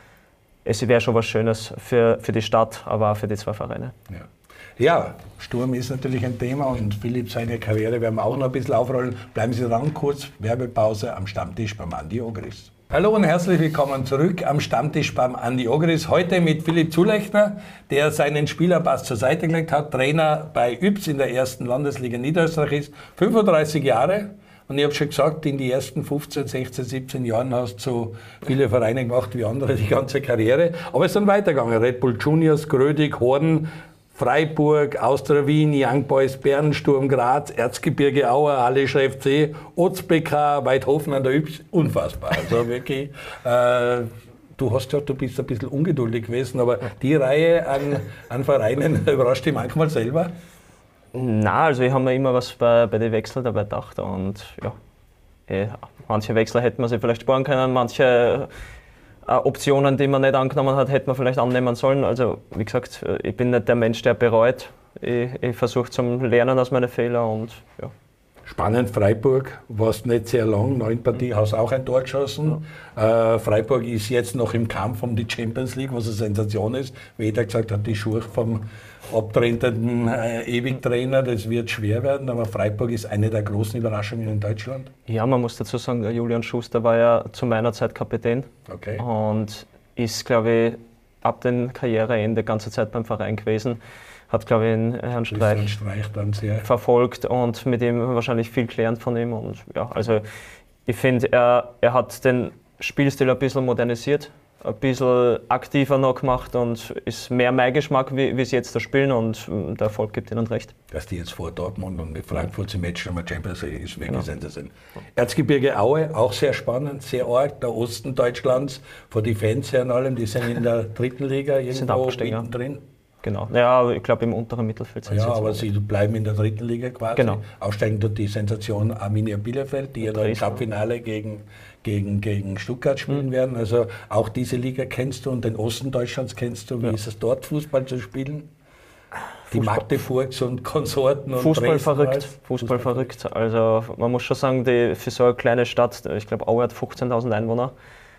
B: es wäre schon was Schönes für, für die Stadt, aber auch für die zwei Vereine.
A: Ja. Ja, Sturm ist natürlich ein Thema und Philipp, seine Karriere werden wir auch noch ein bisschen aufrollen. Bleiben Sie dran, kurz Werbepause am Stammtisch beim Andi Ogris. Hallo und herzlich willkommen zurück am Stammtisch beim Andi Ogris. Heute mit Philipp Zulechner, der seinen Spielerpass zur Seite gelegt hat, Trainer bei Ybbs in der ersten Landesliga Niederösterreich ist, fünfunddreißig Jahre. Und ich habe schon gesagt, in den ersten fünfzehn, sechzehn, siebzehn Jahren hast du so viele Vereine gemacht wie andere die ganze Karriere. Aber es ist dann weitergegangen. Red Bull Juniors, Grödig, Horden, Freiburg, Austria Wien, Young Boys Bern, Sturm Graz, Erzgebirge Aue, Hallischer F C, Otzbecker, Weidhofen an der Ybbs, unfassbar. Also wirklich, äh, du hast ja, du bist ein bisschen ungeduldig gewesen, aber die Reihe an, an Vereinen überrascht dich manchmal selber?
B: Na, also ich habe mir immer was bei, bei den Wechseln dabei gedacht und ja, eh, manche Wechsel hätten wir sich vielleicht sparen können, manche äh, Optionen, die man nicht angenommen hat, hätte man vielleicht annehmen sollen. Also wie gesagt, ich bin nicht der Mensch, der bereut. Ich, ich versuche zum Lernen aus meinen Fehlern und ja.
A: Spannend, Freiburg, warst nicht sehr lang, neun Partien, hast auch ein Tor geschossen. Ja. Äh, Freiburg ist jetzt noch im Kampf um die Champions League, was eine Sensation ist. Wie jeder gesagt hat, die Schuhe vom abtretenden äh, Ewigtrainer, das wird schwer werden, aber Freiburg ist eine der großen Überraschungen in Deutschland.
B: Ja, man muss dazu sagen, der Julian Schuster war ja zu meiner Zeit Kapitän
A: okay.
B: und ist, glaube ich, ab dem Karriereende die ganze Zeit beim Verein gewesen. Hat, glaube ich, den Herrn Streich,
A: Streich dann sehr
B: verfolgt und mit ihm wahrscheinlich viel gelernt von ihm. Und ja, also ich finde, er, er hat den Spielstil ein bisschen modernisiert, ein bisschen aktiver noch gemacht und ist mehr mein Geschmack, wie, wie sie jetzt da spielen und der Erfolg gibt ihnen recht.
A: Dass die jetzt vor Dortmund und mit Frankfurt im Match nochmal Champions League ist, wirklich sensationell. Erzgebirge Aue, auch sehr spannend, sehr arg, der Osten Deutschlands, von den Fans her und allem, die sind in der dritten Liga irgendwo drin.
B: Genau, ja, ich glaube im unteren Mittelfeld sind
A: ja,
B: sie jetzt.
A: Ja, aber sie bleiben in der dritten Liga quasi.
B: Genau.
A: Aufsteigen tut die Sensation Arminia Bielefeld, die ja dann im Cup-Finale gegen, gegen, gegen Stuttgart spielen mhm. werden. Also auch diese Liga kennst du und den Osten Deutschlands kennst du. Wie ja. ist es dort, Fußball zu spielen? Die Fußball. Magdeburgs und Konsorten und
B: Fußball
A: Dresden
B: verrückt,
A: halt.
B: Fußball, Fußball verrückt. Also man muss schon sagen, die, für so eine kleine Stadt, ich glaube Aue hat fünfzehntausend Einwohner.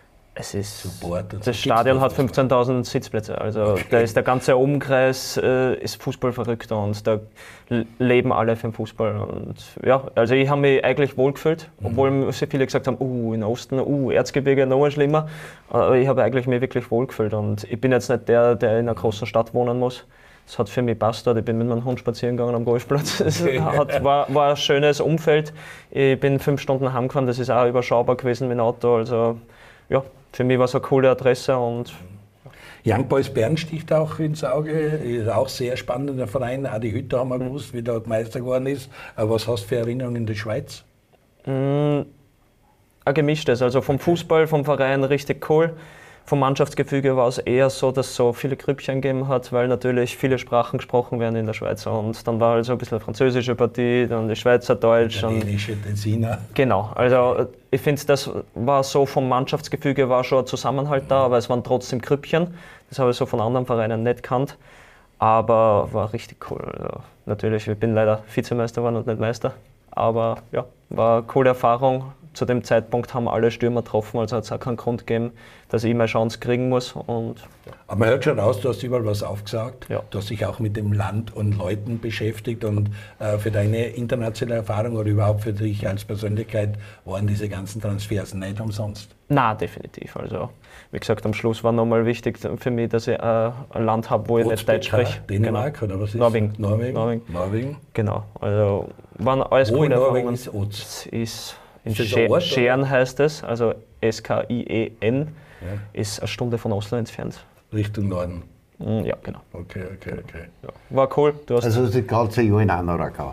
B: Es ist,
A: Support,
B: das Stadion hat fünfzehntausend Sitzplätze, also okay. da ist der ganze Umkreis äh, ist Fußball verrückt und da leben alle für den Fußball. Und ja, also ich habe mich eigentlich wohlgefühlt, obwohl mhm. sehr viele gesagt haben, uh, in Osten, uh, Erzgebirge noch mal schlimmer. Aber ich habe eigentlich mich wirklich wohlgefühlt und ich bin jetzt nicht der, der in einer großen Stadt wohnen muss. Es hat für mich passt dort. Ich bin mit meinem Hund spazieren gegangen am Golfplatz. Es
A: okay.
B: hat, war, war ein schönes Umfeld. Ich bin fünf Stunden heimgefahren, das ist auch überschaubar gewesen mit dem Auto. Also ja, für mich war es eine coole Adresse. Und
A: Young Boys Bern sticht auch ins Auge, ist auch sehr spannender Verein. Auch die Hütte haben wir gewusst, wie dort Meister geworden ist. Aber was hast du für Erinnerungen in der Schweiz?
B: Mm, ein gemischtes. Also vom Fußball, vom Verein richtig cool. Vom Mannschaftsgefüge war es eher so, dass es so viele Grüppchen gegeben hat, weil natürlich viele Sprachen gesprochen werden in der Schweiz. Und dann war also ein bisschen eine französische Partie, dann die Schweizer Deutsch.
A: Der dänische Tessiner.
B: Genau, also ich finde, das war so vom Mannschaftsgefüge war schon ein Zusammenhalt da, aber es waren trotzdem Grüppchen. Das habe ich so von anderen Vereinen nicht gekannt, aber war richtig cool. Also natürlich, ich bin leider Vizemeister geworden und nicht Meister, aber ja, war eine coole Erfahrung. Zu dem Zeitpunkt haben alle Stürmer getroffen, also hat es auch keinen Grund gegeben, dass ich meine Chance kriegen muss. Und
A: aber man hört schon raus, du hast überall was aufgesagt.
B: Ja.
A: Du hast dich auch mit dem Land und Leuten beschäftigt und äh, für deine internationale Erfahrung oder überhaupt für dich als Persönlichkeit waren diese ganzen Transfers nicht umsonst.
B: Na, definitiv. Also wie gesagt, am Schluss war nochmal wichtig für mich, dass ich äh, ein Land habe, wo ich nicht Deutsch spreche.
A: Dänemark genau. Oder was ist
B: Norwegen.
A: Norwegen.
B: Norwegen.
A: Norwegen.
B: Genau. Also waren alles
A: wo
B: coole
A: in Norwegen
B: Erfahrungen.
A: ist Oz?
B: Ist in
A: ist
B: Sche
A: Ort,
B: Scheren heißt es, also S K I E N,
A: ja.
B: ist eine Stunde von Oslo entfernt.
A: Richtung Norden.
B: Ja, genau.
A: Okay, okay, okay.
B: Ja. War cool. Du hast
C: also das ganze Jahr in Anorakau.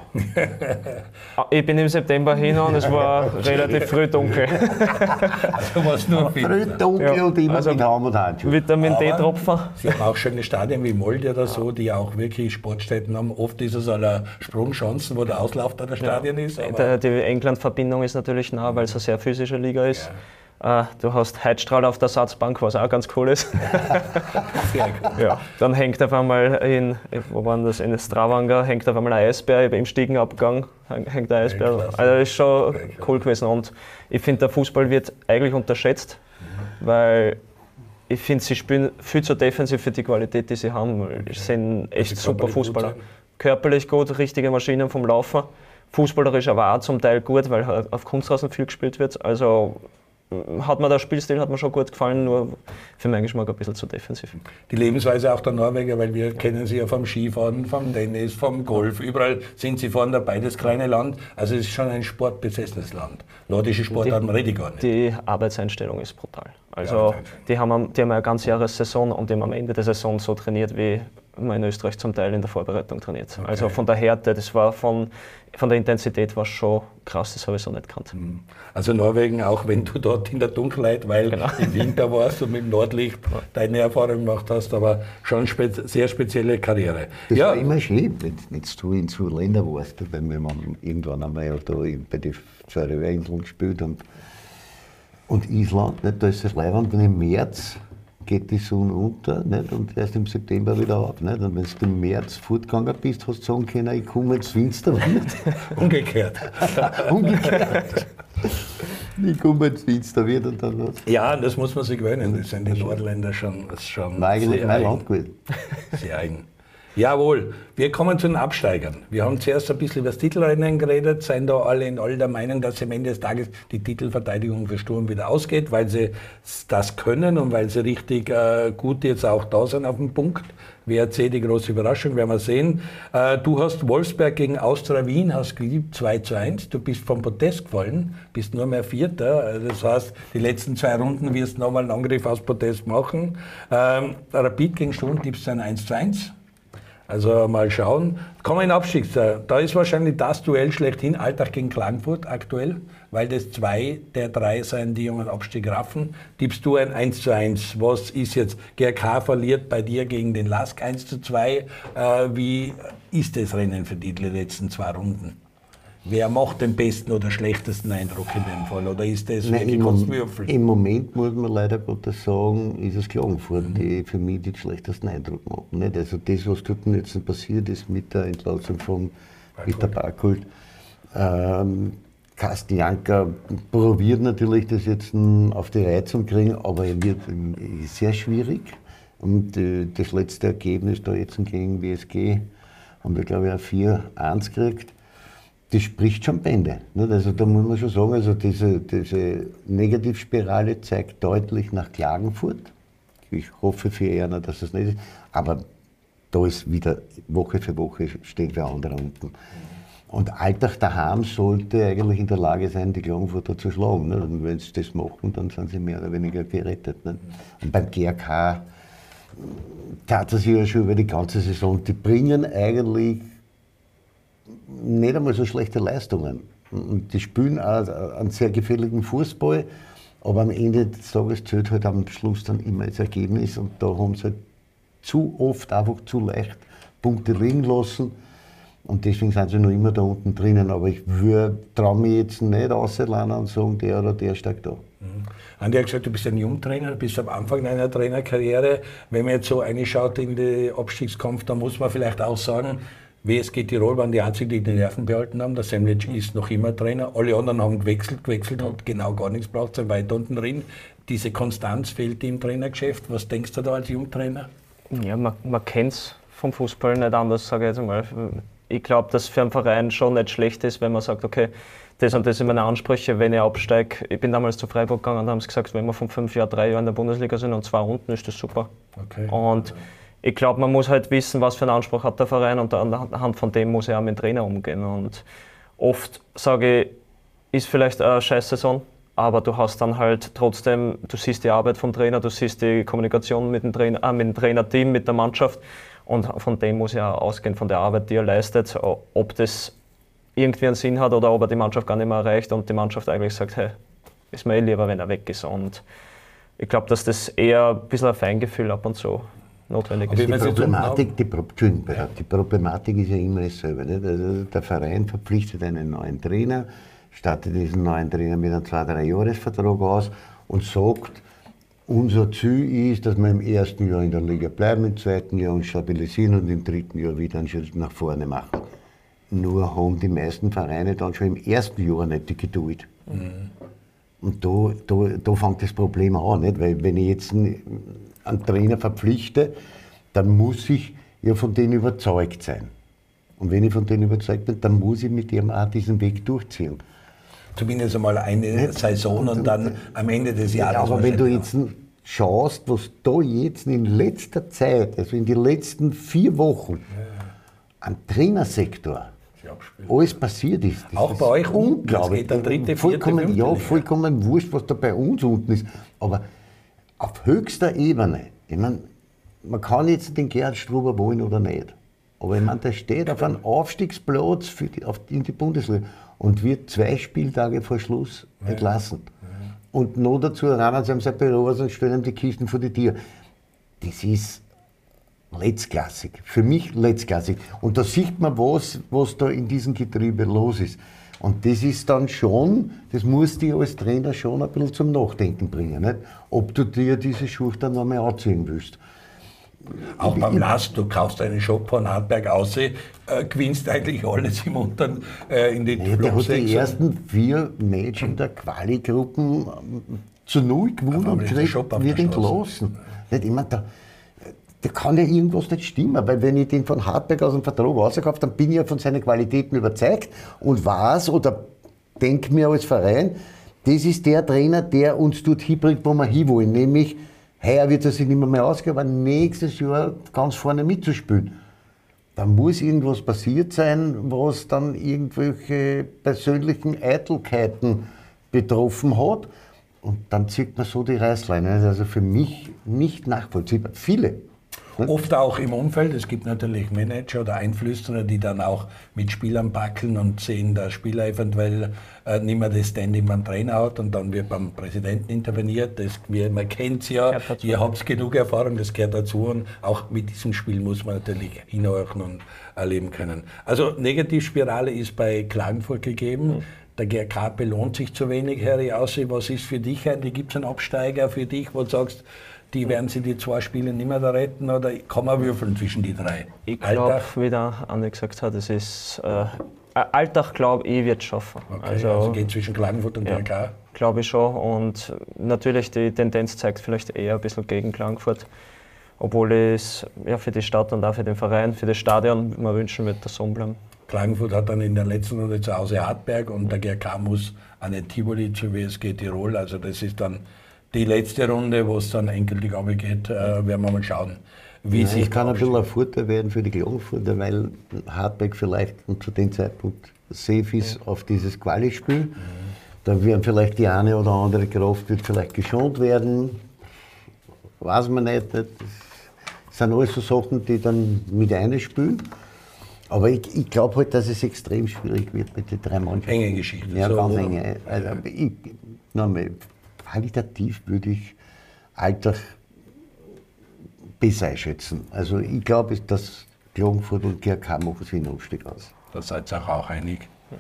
B: Ich bin im September hin und es war relativ früh dunkel.
A: Also war's nur
C: früh dunkel
B: ja.
C: und immer
B: also
C: mit Helm und Handschuhen.
B: Vitamin D-Tropfen.
A: Sie haben auch schöne Stadien wie Molde oder so, die auch wirklich Sportstätten haben. Oft ist es eine Sprungchancen, wo der Auslauf da der Stadion
B: ja.
A: ist. Aber
B: der, die England-Verbindung ist natürlich nah, weil es eine sehr physische Liga ist. Ja. Uh, du hast Heizstrahl auf der Satzbank, was auch ganz cool ist.
A: Sehr cool.
B: Ja, dann hängt auf einmal in, wo waren das, in Stavanger, hängt auf einmal ein Eisbär, im Stiegenabgang hängt ein Eisbär. Also das ist schon cool gewesen und ich finde, der Fußball wird eigentlich unterschätzt, mhm. weil ich finde, sie spielen viel zu defensiv für die Qualität, die sie haben. Okay. Sie sind echt also super Fußballer. Gut körperlich gut, richtige Maschinen vom Laufen. Fußballerisch aber auch zum Teil gut, weil halt auf Kunstrasen viel gespielt wird. Also hat mir der Spielstil hat mir schon gut gefallen, nur für meinen Geschmack ein bisschen zu defensiv.
A: Die Lebensweise auch der Norweger, weil wir kennen sie ja vom Skifahren, vom Tennis, vom Golf, überall sind sie vorne dabei, das kleine Land. Also es ist schon ein sportbesessenes Land. Nordische Sportarten rede ich gar nicht.
B: Die Arbeitseinstellung ist brutal. Also die haben, die haben eine ganze Jahressaison und die haben am Ende der Saison so trainiert wie man in Österreich zum Teil in der Vorbereitung trainiert.
A: Okay.
B: Also von der Härte, das war von, von der Intensität war schon krass, das habe ich so nicht gekannt.
A: Also Norwegen, auch wenn du dort in der Dunkelheit, weil genau. im Winter warst und mit dem Nordlicht deine Erfahrung gemacht hast, aber schon spe sehr spezielle Karriere.
C: Das
A: ja.
C: war immer schön, wenn, wenn du in so Ländern warst, wenn wir irgendwann einmal da bei den Färöerinseln gespielt haben. Und Island, nicht, da ist es leibend, wenn im März geht die Sonne unter, nicht, und erst im September wieder auf. Nicht? Und wenn du im März fortgegangen bist, hast du sagen können, ich komme jetzt finster wird.
A: Umgekehrt.
C: Umgekehrt. Ich komme jetzt finster wird und dann was.
A: Ja, das muss man sich gewöhnen. Das sind die Nordländer schon, schon
C: War eigentlich
A: sehr
C: mein
A: eigen.
C: Land gewesen.
A: Sehr eigen. Jawohl, wir kommen zu den Absteigern. Wir haben zuerst ein bisschen über das Titelrennen geredet, seien da alle in all der Meinung, dass am Ende des Tages die Titelverteidigung für Sturm wieder ausgeht, weil sie das können und weil sie richtig äh, gut jetzt auch da sind auf dem Punkt. W R C die große Überraschung, werden wir sehen. Äh, du hast Wolfsberg gegen Austria Wien, hast geliebt zwei zu eins. Du bist vom Podest gefallen, bist nur mehr Vierter. Das heißt, die letzten zwei Runden wirst du nochmal einen Angriff aufs Podest machen. Ähm, Rapid gegen Sturm tippst du ein eins zu eins. Also mal schauen. Kommen wir in den Abstieg. Da ist wahrscheinlich das Duell schlechthin, Altach gegen Klagenfurt aktuell, weil das zwei der drei sein, die jungen Abstieg raffen. Tippst du ein eins zu eins. Was ist jetzt? G R K verliert bei dir gegen den Lask eins zu zwei. Äh, wie ist das Rennen für die letzten zwei Runden? Wer macht den besten oder schlechtesten Eindruck in dem Fall? Oder ist das
C: Nein,
A: wirklich
C: im,
A: Würfel?
C: Im Moment muss man leider Gottes sagen, ist es Klagenfurt, mhm. die für mich den schlechtesten Eindruck machen. Nicht? Also das, was dort jetzt passiert ist mit der Entlassung von Peter Barckult, ähm, Kastianka probiert natürlich das jetzt auf die Reihe zu kriegen, aber er wird sehr schwierig. Und äh, das letzte Ergebnis da jetzt gegen W S G haben wir, glaube ich, auch vier eins gekriegt. Das spricht schon Bände. Also da muss man schon sagen, also diese, diese Negativspirale zeigt deutlich nach Klagenfurt. Ich hoffe für Erna, dass es nicht ist. Aber da ist wieder Woche für Woche steht wer andere unten. Und Altach daheim sollte eigentlich in der Lage sein, die Klagenfurter zu schlagen. Und wenn sie das machen, dann sind sie mehr oder weniger gerettet. Und beim G R K tat es ja schon über die ganze Saison. Die bringen eigentlich nicht einmal so schlechte Leistungen. Und die spielen auch einen sehr gefälligen Fußball, aber am Ende des Tages zählt halt am Schluss dann immer das Ergebnis und da haben sie halt zu oft einfach zu leicht Punkte liegen lassen und deswegen sind sie noch immer da unten drinnen. Aber ich traue mich jetzt nicht rauszulassen und sagen, der oder der steigt da.
A: Mhm. Andi hat gesagt, du bist ein Jungtrainer, du bist am Anfang deiner Trainerkarriere. Wenn man jetzt so reinschaut in den Abstiegskampf, dann muss man vielleicht auch sagen, W S G Tirol waren die einzigen, die die Nerven behalten haben. Der Semlic ist noch immer Trainer. Alle anderen haben gewechselt, gewechselt hat genau gar nichts braucht, sind weit unten drin. Diese Konstanz fehlt im Trainergeschäft. Was denkst du da als Jungtrainer?
B: Ja, man, man kennt es vom Fußball nicht anders, sage ich jetzt einmal. Ich glaube, dass für einen Verein schon nicht schlecht ist, wenn man sagt, okay, das und das sind meine Ansprüche, wenn ich absteige. Ich bin damals zu Freiburg gegangen und haben gesagt, wenn wir von fünf Jahren, drei Jahren in der Bundesliga sind und zwei Runden, ist das super.
A: Okay.
B: Und ich glaube, man muss halt wissen, was für einen Anspruch hat der Verein und anhand von dem muss er auch mit dem Trainer umgehen. Und oft sage ich, ist vielleicht eine Scheißsaison, aber du hast dann halt trotzdem, du siehst die Arbeit vom Trainer, du siehst die Kommunikation mit dem, Trainer, äh, mit dem Trainerteam, mit der Mannschaft und von dem muss er auch ausgehen, von der Arbeit, die er leistet, ob das irgendwie einen Sinn hat oder ob er die Mannschaft gar nicht mehr erreicht und die Mannschaft eigentlich sagt, hey, ist mir eh lieber, wenn er weg ist. Und ich glaube, dass das eher ein bisschen ein Feingefühl ab und zu notwendig ist.
C: Die Problematik, die, Pro ja. die Problematik ist ja immer dasselbe. Nicht? Also der Verein verpflichtet einen neuen Trainer, startet diesen neuen Trainer mit einem zwei bis drei Jahresvertrag aus und sagt, unser Ziel ist, dass wir im ersten Jahr in der Liga bleiben, im zweiten Jahr uns stabilisieren und im dritten Jahr wieder einen Schritt nach vorne machen. Nur haben die meisten Vereine dann schon im ersten Jahr nicht die Geduld. Mhm. Und da, da, da fängt das Problem an, nicht? Weil wenn ich jetzt einen, einen Trainer verpflichte, dann muss ich ja von denen überzeugt sein. Und wenn ich von denen überzeugt bin, dann muss ich mit dem auch diesen Weg durchziehen.
A: Zumindest einmal eine nicht? Saison und dann am Ende des Jahres.
C: Ja, aber wenn du jetzt schaust, was da jetzt in letzter Zeit, also in den letzten vier Wochen, ja, ja. am Trainersektor alles passiert ist. Das
A: auch
C: ist
A: bei euch
C: unglaublich.
A: Dann dritte,
C: vollkommen,
A: vierte,
C: ja, vollkommen wurscht, was da bei uns unten ist. Aber auf höchster Ebene, ich meine, man kann jetzt den Gerhard Struber wollen oder nicht. Aber ich meine, der steht auf einem Aufstiegsplatz für die, auf, in die Bundesliga und wird zwei Spieltage vor Schluss ja. entlassen. Ja. Und noch dazu rennen sie ihm sein Büro aus und stellen ihm die Kisten vor die Tür. Das ist letztklassig. Für mich letztklassig. Und da sieht man, was, was da in diesem Getriebe los ist. Und das ist dann schon, das muss dich als Trainer schon ein bisschen zum Nachdenken bringen. Nicht? Ob du dir diese Schuhe dann nochmal anziehen willst.
A: Auch beim Last, du kaufst einen Shop von Hartberg aus, äh, gewinnst eigentlich alles im Unteren äh, in die
C: nee, der hat die ersten vier Matches in der Quali-Gruppen zu null gewonnen und wird entlassen. Nicht immer da, da kann ja irgendwas nicht stimmen, weil wenn ich den von Hartberg aus dem Vertrag rausgekauft, dann bin ich ja von seinen Qualitäten überzeugt und weiß oder denke mir als Verein, das ist der Trainer, der uns dort hinbringt, wo wir hinwollen, nämlich heuer wird er sich nicht mehr, mehr ausgehen, aber nächstes Jahr ganz vorne mitzuspielen. Da muss irgendwas passiert sein, was dann irgendwelche persönlichen Eitelkeiten betroffen hat. Und dann zieht man so die Reißleine. Das ist also für mich nicht nachvollziehbar. Viele.
A: Oft auch im Umfeld. Es gibt natürlich Manager oder Einflüsterer, die dann auch mit Spielern backeln und sehen, der Spieler eventuell äh, nicht mehr das Standing beim Trainer hat und dann wird beim Präsidenten interveniert. Das, wir, man kennt es ja, ihr habt genug Erfahrung, das gehört dazu und auch mit diesem Spiel muss man natürlich hinhorchen und erleben können. Also Negativspirale ist bei Klagenfurt gegeben. Mhm. Der G R K belohnt sich zu wenig, Harry Aussee. Was ist für dich eigentlich? Gibt es einen Absteiger für dich, wo du sagst, die werden sie die zwei Spiele nicht mehr da retten oder kann man würfeln zwischen die drei?
B: Ich glaube, wie der Andi gesagt hat, es ist äh, Alltag, glaube ich, wird es schaffen.
A: Okay, also, also geht zwischen Klagenfurt und G R K?
B: Ja, glaube ich schon. Und natürlich die Tendenz zeigt vielleicht eher ein bisschen gegen Klagenfurt. Obwohl es ja, für die Stadt und auch für den Verein, für das Stadion, man wünschen wird, das so bleiben.
A: Klagenfurt hat dann in der letzten Runde zu Hause Hartberg und der G R K muss an den Tivoli zu W S G Tirol. Also das ist dann die letzte Runde, wo es dann endgültig runtergeht, äh, werden wir mal schauen, wie
C: ja,
A: sich
C: das kann ein bisschen ein Vorteil werden für die Klagenfurter, weil Hartberg vielleicht zu dem Zeitpunkt safe ist ja. auf dieses Quali-Spiel. Mhm. Da werden vielleicht die eine oder andere Kraft wird vielleicht geschont werden. Weiß man nicht. Das sind alles so Sachen, die dann mit einspielen. Aber ich, ich glaube halt, dass es extrem schwierig wird mit den drei Mannschaften.
A: Enge Geschichte.
C: Ja, so, ganz enge. Also, ich, nochmal, qualitativ würde ich Alltag besser einschätzen. Also ich glaube, dass Klagenfurt und G R K machen sich einen Aufstieg aus.
A: Da seid ihr auch einig.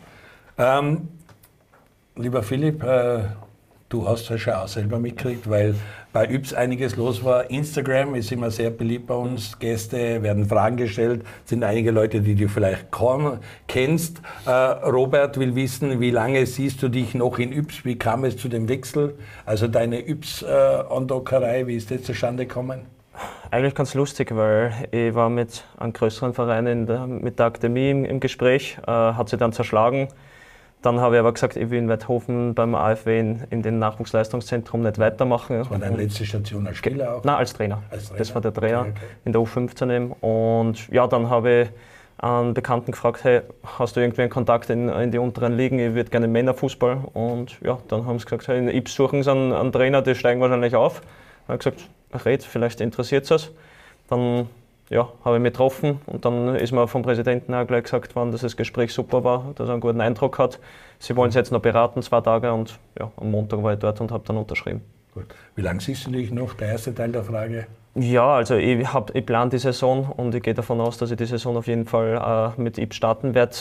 A: Ähm, lieber Philipp, äh, du hast ja schon auch selber mitgekriegt, weil bei Yps einiges los war. Instagram ist immer sehr beliebt bei uns. Gäste werden Fragen gestellt. Es sind einige Leute, die du vielleicht kaum kennst. Äh, Robert will wissen, wie lange siehst du dich noch in Yps? Wie kam es zu dem Wechsel? Also deine Yps-Andockerei, äh, wie ist das zustande gekommen?
B: Eigentlich ganz lustig, weil ich war mit einem größeren Verein in der, mit der Akademie im, im Gespräch, äh, hat sie dann zerschlagen. Dann habe ich aber gesagt, ich will in Weidhofen beim A F W in, in dem Nachwuchsleistungszentrum nicht weitermachen.
A: Das war deine letzte Station als Spieler auch?
B: Nein, als Trainer. Als Trainer. Das war der Trainer okay, okay. in der U fünfzehn eben. Und ja, dann habe ich einen Bekannten gefragt, hey, hast du irgendwie einen Kontakt in, in die unteren Ligen? Ich würde gerne Männerfußball. Und ja, dann haben sie gesagt, hey, in Yps suchen sie einen, einen Trainer, die steigen wahrscheinlich auf. Dann habe ich gesagt, red, vielleicht interessiert es. Dann ja, habe ich mich getroffen und dann ist mir vom Präsidenten auch gleich gesagt worden, dass das Gespräch super war, dass er einen guten Eindruck hat. Sie wollen es jetzt noch beraten, zwei Tage, und ja, am Montag war ich dort und habe dann unterschrieben.
A: Gut. Wie lange siehst du dich noch? Der erste Teil der Frage.
B: Ja, also ich, hab, ich plane die Saison und ich gehe davon aus, dass ich die Saison auf jeden Fall äh, mit Yps starten werde.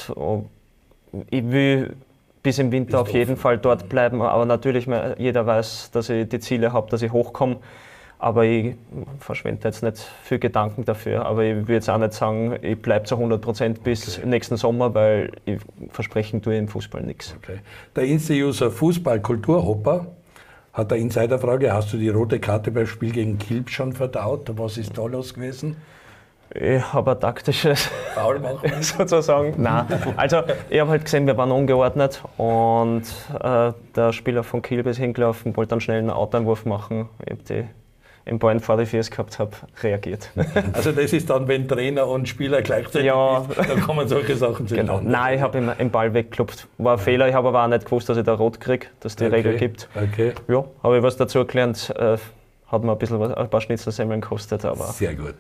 B: Ich will bis im Winter auf jeden Fall dort bleiben, aber natürlich, jeder weiß, dass ich die Ziele habe, dass ich hochkomme. Aber ich verschwende jetzt nicht viel Gedanken dafür. Aber ich würde jetzt auch nicht sagen, ich bleibe zu hundert Prozent bis okay. nächsten Sommer, weil ich versprechen tue im Fußball nichts.
A: Okay. Der Insta-User Fußball-Kulturhopper hat eine Insiderfrage. Hast du die rote Karte beim Spiel gegen Kilb schon verdaut? Was ist da los gewesen?
B: Ich habe ein taktisches
A: Foul machen
B: sozusagen. Nein, also ich habe halt gesehen, wir waren ungeordnet und äh, der Spieler von Kilb ist hingelaufen, wollte dann schnell einen Outeinwurf machen. Ich habe die im Ball vor die Füße gehabt habe, reagiert.
A: Also das ist dann, wenn Trainer und Spieler gleichzeitig
B: ja,
A: ist, dann kommen solche Sachen zu.
B: Genau. Nein, ich habe im, im Ball weggeklopft. War ein Fehler, ich habe aber auch nicht gewusst, dass ich da rot kriege, dass es die
A: okay.
B: Regel gibt.
A: Okay.
B: Ja, habe ich was dazu gelernt. Äh, hat mir ein bisschen was, ein paar Schnitzelsemmeln gekostet. Aber
A: sehr gut.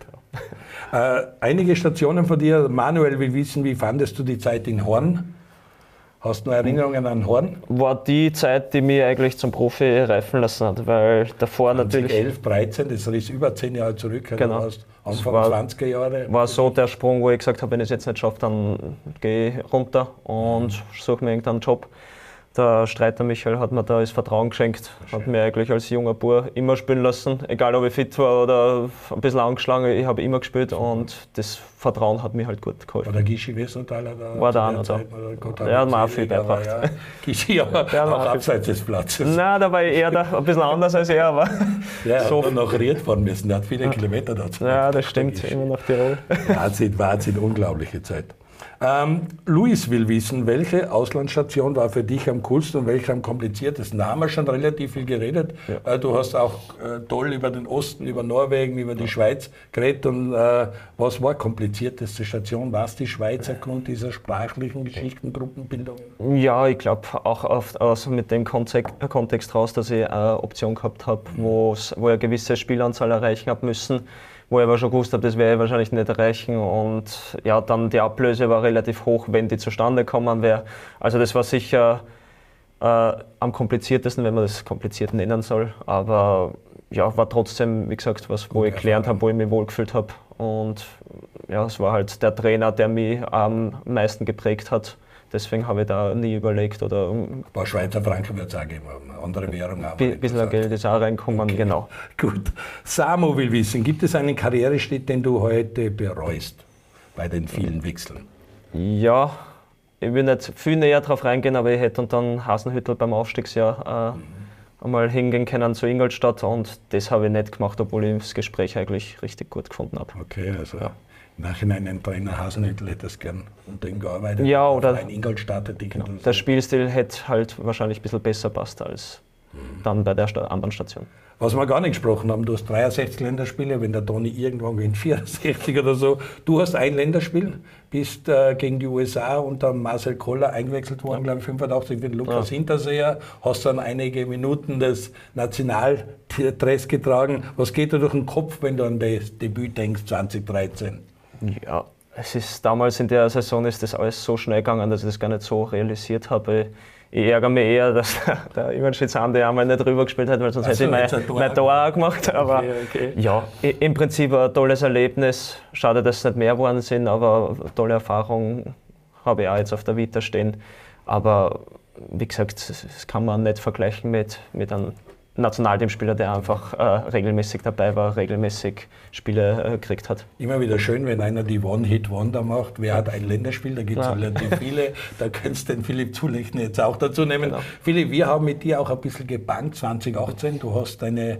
A: Ja. Äh, einige Stationen von dir. Manuel will wissen, wie fandest du die Zeit in Horn? Hast du noch Erinnerungen an Horn?
B: War die Zeit, die mich eigentlich zum Profi reifen lassen hat, weil davor natürlich...
A: elf, dreizehn, das ist über zehn Jahre zurück.
B: Genau.
A: Du warst Anfang war, zwanziger Jahre.
B: War so der Sprung, wo ich gesagt habe, wenn ich es jetzt nicht schaffe, dann gehe ich runter und suche mir irgendeinen Job. Der Streiter Michael hat mir da das Vertrauen geschenkt, hat mir eigentlich als junger Bub immer spielen lassen, egal ob ich fit war oder ein bisschen angeschlagen, ich habe immer gespielt und das Vertrauen hat mir halt gut geholfen.
A: Oder Gischi Wessenthaler da?
B: War da auch noch da. Der hat mir auch viel beigebracht.
A: Ja, Gischi aber auch abseits des Platzes.
B: Nein, da war ich eher da, ein bisschen anders als er, aber...
A: Ja, so hat noch Ried fahren müssen, der hat viele ja. Kilometer dazu.
B: Ja, das stimmt, immer nach Tirol.
A: Wahnsinn, Wahnsinn, unglaubliche Zeit. Ähm, Luis will wissen, welche Auslandsstation war für dich am coolsten und welche am kompliziertesten? Da haben wir schon relativ viel geredet. Ja. Äh, du hast auch äh, toll über den Osten, über Norwegen, über die ja. Schweiz geredet. Und äh, was war die komplizierteste Station? War es die Schweiz aufgrund dieser sprachlichen Geschichtengruppenbildung?
B: Ja, ich glaube auch oft also mit dem Kontext raus, dass ich eine Option gehabt habe, wo ich eine gewisse Spielanzahl erreichen habe müssen, wo ich aber schon gewusst habe, das werde ich wahrscheinlich nicht erreichen und ja, dann die Ablöse war relativ hoch, wenn die zustande gekommen wäre. Also das war sicher äh, am kompliziertesten, wenn man das kompliziert nennen soll, aber ja, war trotzdem, wie gesagt, was, wo ich gelernt habe, wo ich mich wohlgefühlt habe und ja, es war halt der Trainer, der mich am meisten geprägt hat. Deswegen habe ich da nie überlegt. Oder
A: ein paar Schweizer Franken wird es auch geben, andere Währung auch.
B: Ein bisschen Geld ist auch reingekommen, okay. Genau.
A: Gut. Samu will wissen, gibt es einen Karriereschritt, den du heute bereust bei den vielen Wechseln?
B: Ja, ich will nicht viel näher darauf reingehen, aber ich hätte dann Hasenhüttl beim Aufstiegsjahr äh, mhm. einmal hingehen können zu Ingolstadt und das habe ich nicht gemacht, obwohl ich das Gespräch eigentlich richtig gut gefunden habe.
A: Okay, also... Ja. Im Nachhinein ein Trainer Hasenhüttl hätte es gern unter ihm gearbeitet.
B: Ja, oder
A: ein Ingolstadt hätte
B: genau. Der Spielstil hätte halt wahrscheinlich ein bisschen besser passt als mhm. dann bei der Sta- anderen Station.
A: Was wir gar nicht gesprochen haben, du hast dreiundsechzig Länderspiele, wenn der Toni irgendwann gewinnt, vierundsechzig oder so. Du hast ein Länderspiel, bist äh, gegen die U S A unter Marcel Koller eingewechselt worden, ja. glaube ich, fünfundachtzig mit Lukas ja. Hinterseher. Hast dann einige Minuten des Nationaldress getragen. Was geht dir durch den Kopf, wenn du an das Debüt denkst, zwanzig dreizehn?
B: Ja, es ist damals in der Saison ist das alles so schnell gegangen, dass ich das gar nicht so realisiert habe. Ich ärgere mich eher, dass der Ivan Schizande einmal nicht rüber gespielt hat, weil sonst also, hätte ich mein, mein Tor auch gemacht. Aber okay, okay. Ja, im Prinzip ein tolles Erlebnis. Schade, dass es nicht mehr geworden sind, aber eine tolle Erfahrung habe ich auch jetzt auf der Vita stehen. Aber wie gesagt, das kann man nicht vergleichen mit, mit einem Nationalteamspieler, der einfach äh, regelmäßig dabei war, regelmäßig Spiele äh, gekriegt hat.
A: Immer wieder schön, wenn einer die One-Hit-Wonder macht. Wer hat ein Länderspiel? Da gibt es ja. relativ viele. Da könntest du den Philipp Zulechner jetzt auch dazu nehmen. Genau. Philipp, wir haben mit dir auch ein bisschen gebankt zwanzig achtzehn. Du hast eine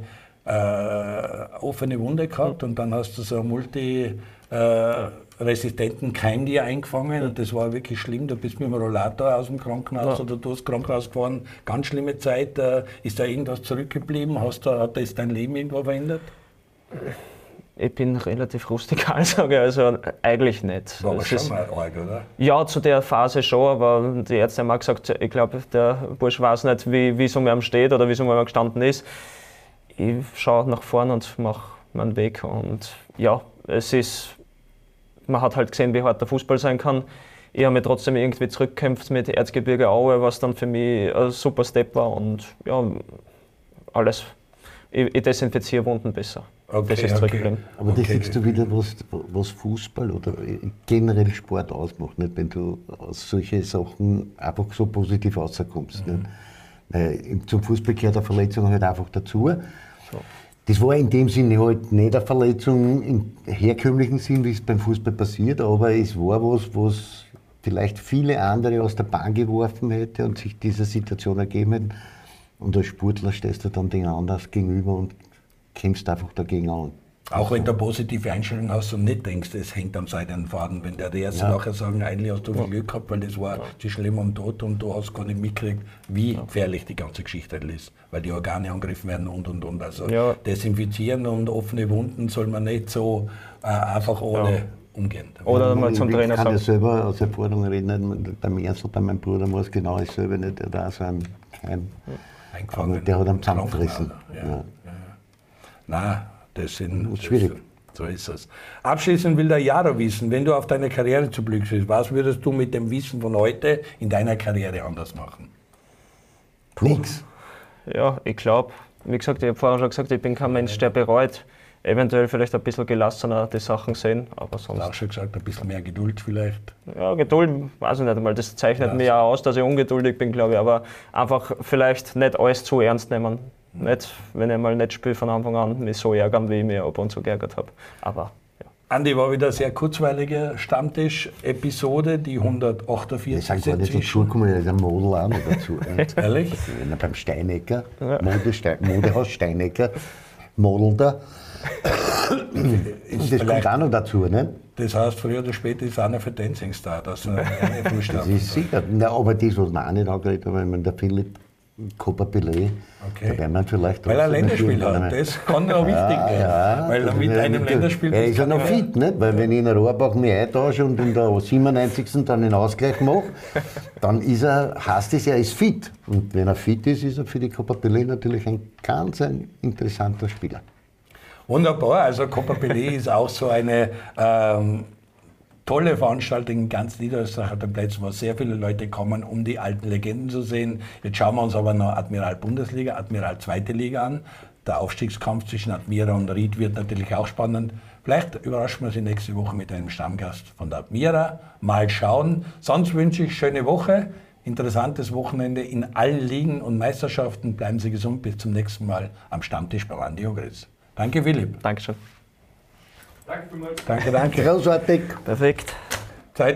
A: äh, offene Wunde gehabt mhm. und dann hast du so ein multi... Äh, resistenten Keim dir eingefangen und das war wirklich schlimm. Du bist mit dem Rollator aus dem Krankenhaus ja. oder du hast Krankenhaus gefahren. Ganz schlimme Zeit. Ist da irgendwas zurückgeblieben? Hast du, hat das dein Leben irgendwo verändert?
B: Ich bin relativ rustikal, sage ich, also eigentlich nicht.
A: War aber
B: es
A: schon
B: ist,
A: mal arg, oder?
B: Ja, zu der Phase schon, aber die Ärzte haben auch gesagt, ich glaube, der Bursch weiß nicht, wie es um ihn steht oder wie es um ihn gestanden ist. Ich schaue nach vorne und mache meinen Weg und ja, es ist... Man hat halt gesehen, wie hart der Fußball sein kann. Ich habe mich trotzdem irgendwie zurückgekämpft mit Erzgebirge Aue, was dann für mich ein super Step war. Und ja, alles. Ich, ich desinfiziere Wunden besser.
A: Okay,
B: das ist
A: okay.
B: zurückgeblieben.
C: Aber das okay. siehst du wieder, was, was Fußball oder generell Sport ausmacht, nicht? Wenn du aus solchen Sachen einfach so positiv rauskommst. Mhm. Nicht? Zum Fußball gehört eine Verletzung halt einfach dazu. So. Das war in dem Sinne halt nicht eine Verletzung im herkömmlichen Sinn, wie es beim Fußball passiert, aber es war was, was vielleicht viele andere aus der Bahn geworfen hätte und sich dieser Situation ergeben hätte. Und als Sportler stehst du dann den anderen gegenüber und kämpfst einfach dagegen an.
A: Auch wenn du eine positive Einstellung hast und nicht denkst, es hängt am seidenen Faden. Wenn der Erste ja. nachher sagen, eigentlich hast du viel Glück gehabt, weil das war ja. zu schlimm am Tod und du hast gar nicht mitgekriegt, wie ja. gefährlich die ganze Geschichte ist. Weil die Organe angegriffen werden und und und. Also ja. desinfizieren und offene Wunden soll man nicht so äh, einfach ohne ja. umgehen.
B: Oder mal zum Trainer sagen.
C: Ich kann ja selber aus Erfahrung reden, beim Ernstl, bei meinem Bruder war es genau dasselbe, nicht? Der da so ein Keim,
A: eingefangen.
C: der hat einen zusammengerissen.
A: Ja. Ja. Nein, das sind...
C: Das ist schwierig.
A: So ist es. Abschließend will der Jaro wissen, wenn du auf deine Karriere zu Blick siehst, was würdest du mit dem Wissen von heute in deiner Karriere anders machen?
C: Nix.
B: Ja, ich glaube, wie gesagt, ich habe vorher schon gesagt, ich bin kein Mensch, der bereut. Eventuell vielleicht ein bisschen gelassener die Sachen sehen, aber sonst...
A: Du hast auch schon gesagt, ein bisschen mehr Geduld vielleicht.
B: Ja, Geduld, weiß ich nicht einmal, das zeichnet
A: Was?
B: mich auch aus, dass ich ungeduldig bin, glaube ich, aber einfach vielleicht nicht alles zu ernst nehmen. Nicht, wenn ich mal nicht spiele von Anfang an, mich so ärgern, wie ich mich ab und zu geärgert habe. Aber ja.
A: Andi, war wieder eine sehr kurzweilige Stammtisch-Episode, die hundertachtundvierzig.
C: Wir sind gar nicht dazu gekommen, da ist ein Model auch noch dazu.
A: Ehrlich?
C: Wenn er beim Steinecker, Mode, Stein, Modehaus Steinecker, Model da.
A: Ist
C: Das kommt
A: vielleicht-
C: auch noch dazu, ne?
A: Das heißt, früher oder später ist einer für Dancing Star, dass er eine
C: Das
A: Vorstand.
C: ist sicher. Na, aber das, was wir auch nicht angeredet haben, ich meine, der Philipp Copperpillet,
A: Okay.
C: da werden wir vielleicht...
A: Weil er ein
C: trotzdem
A: Länderspiel
C: natürlich
A: hat,
C: einmal-
A: das kann auch wichtig werden.
C: Ja,
A: weil er mit
C: ja,
A: einem
C: mit-
A: Länderspiel...
C: Er
A: das
C: ist ja
A: kann
C: noch
A: er-
C: fit, nicht? Weil wenn ich in Rohrbach mich eintausche und in der siebenundneunzigsten dann den Ausgleich mache, dann ist er, heißt es, er ist fit. Und wenn er fit ist, ist er für die Copperpillet natürlich ein ganz ein interessanter Spieler.
A: Wunderbar, also Copperpillet ist auch so eine ähm, tolle Veranstaltung in ganz Niederösterreich hat den Plätzen, wo sehr viele Leute kommen, um die alten Legenden zu sehen. Jetzt schauen wir uns aber noch Admiral Bundesliga, Admiral Zweite Liga an. Der Aufstiegskampf zwischen Admira und Ried wird natürlich auch spannend. Vielleicht überraschen wir Sie nächste Woche mit einem Stammgast von der Admira. Mal schauen. Sonst wünsche ich schöne Woche, interessantes Wochenende in allen Ligen und Meisterschaften. Bleiben Sie gesund, bis zum nächsten Mal am Stammtisch bei Andi Ogris. Danke, Philipp.
B: Dankeschön.
A: Danke, danke.
C: Großartig.
B: Perfekt.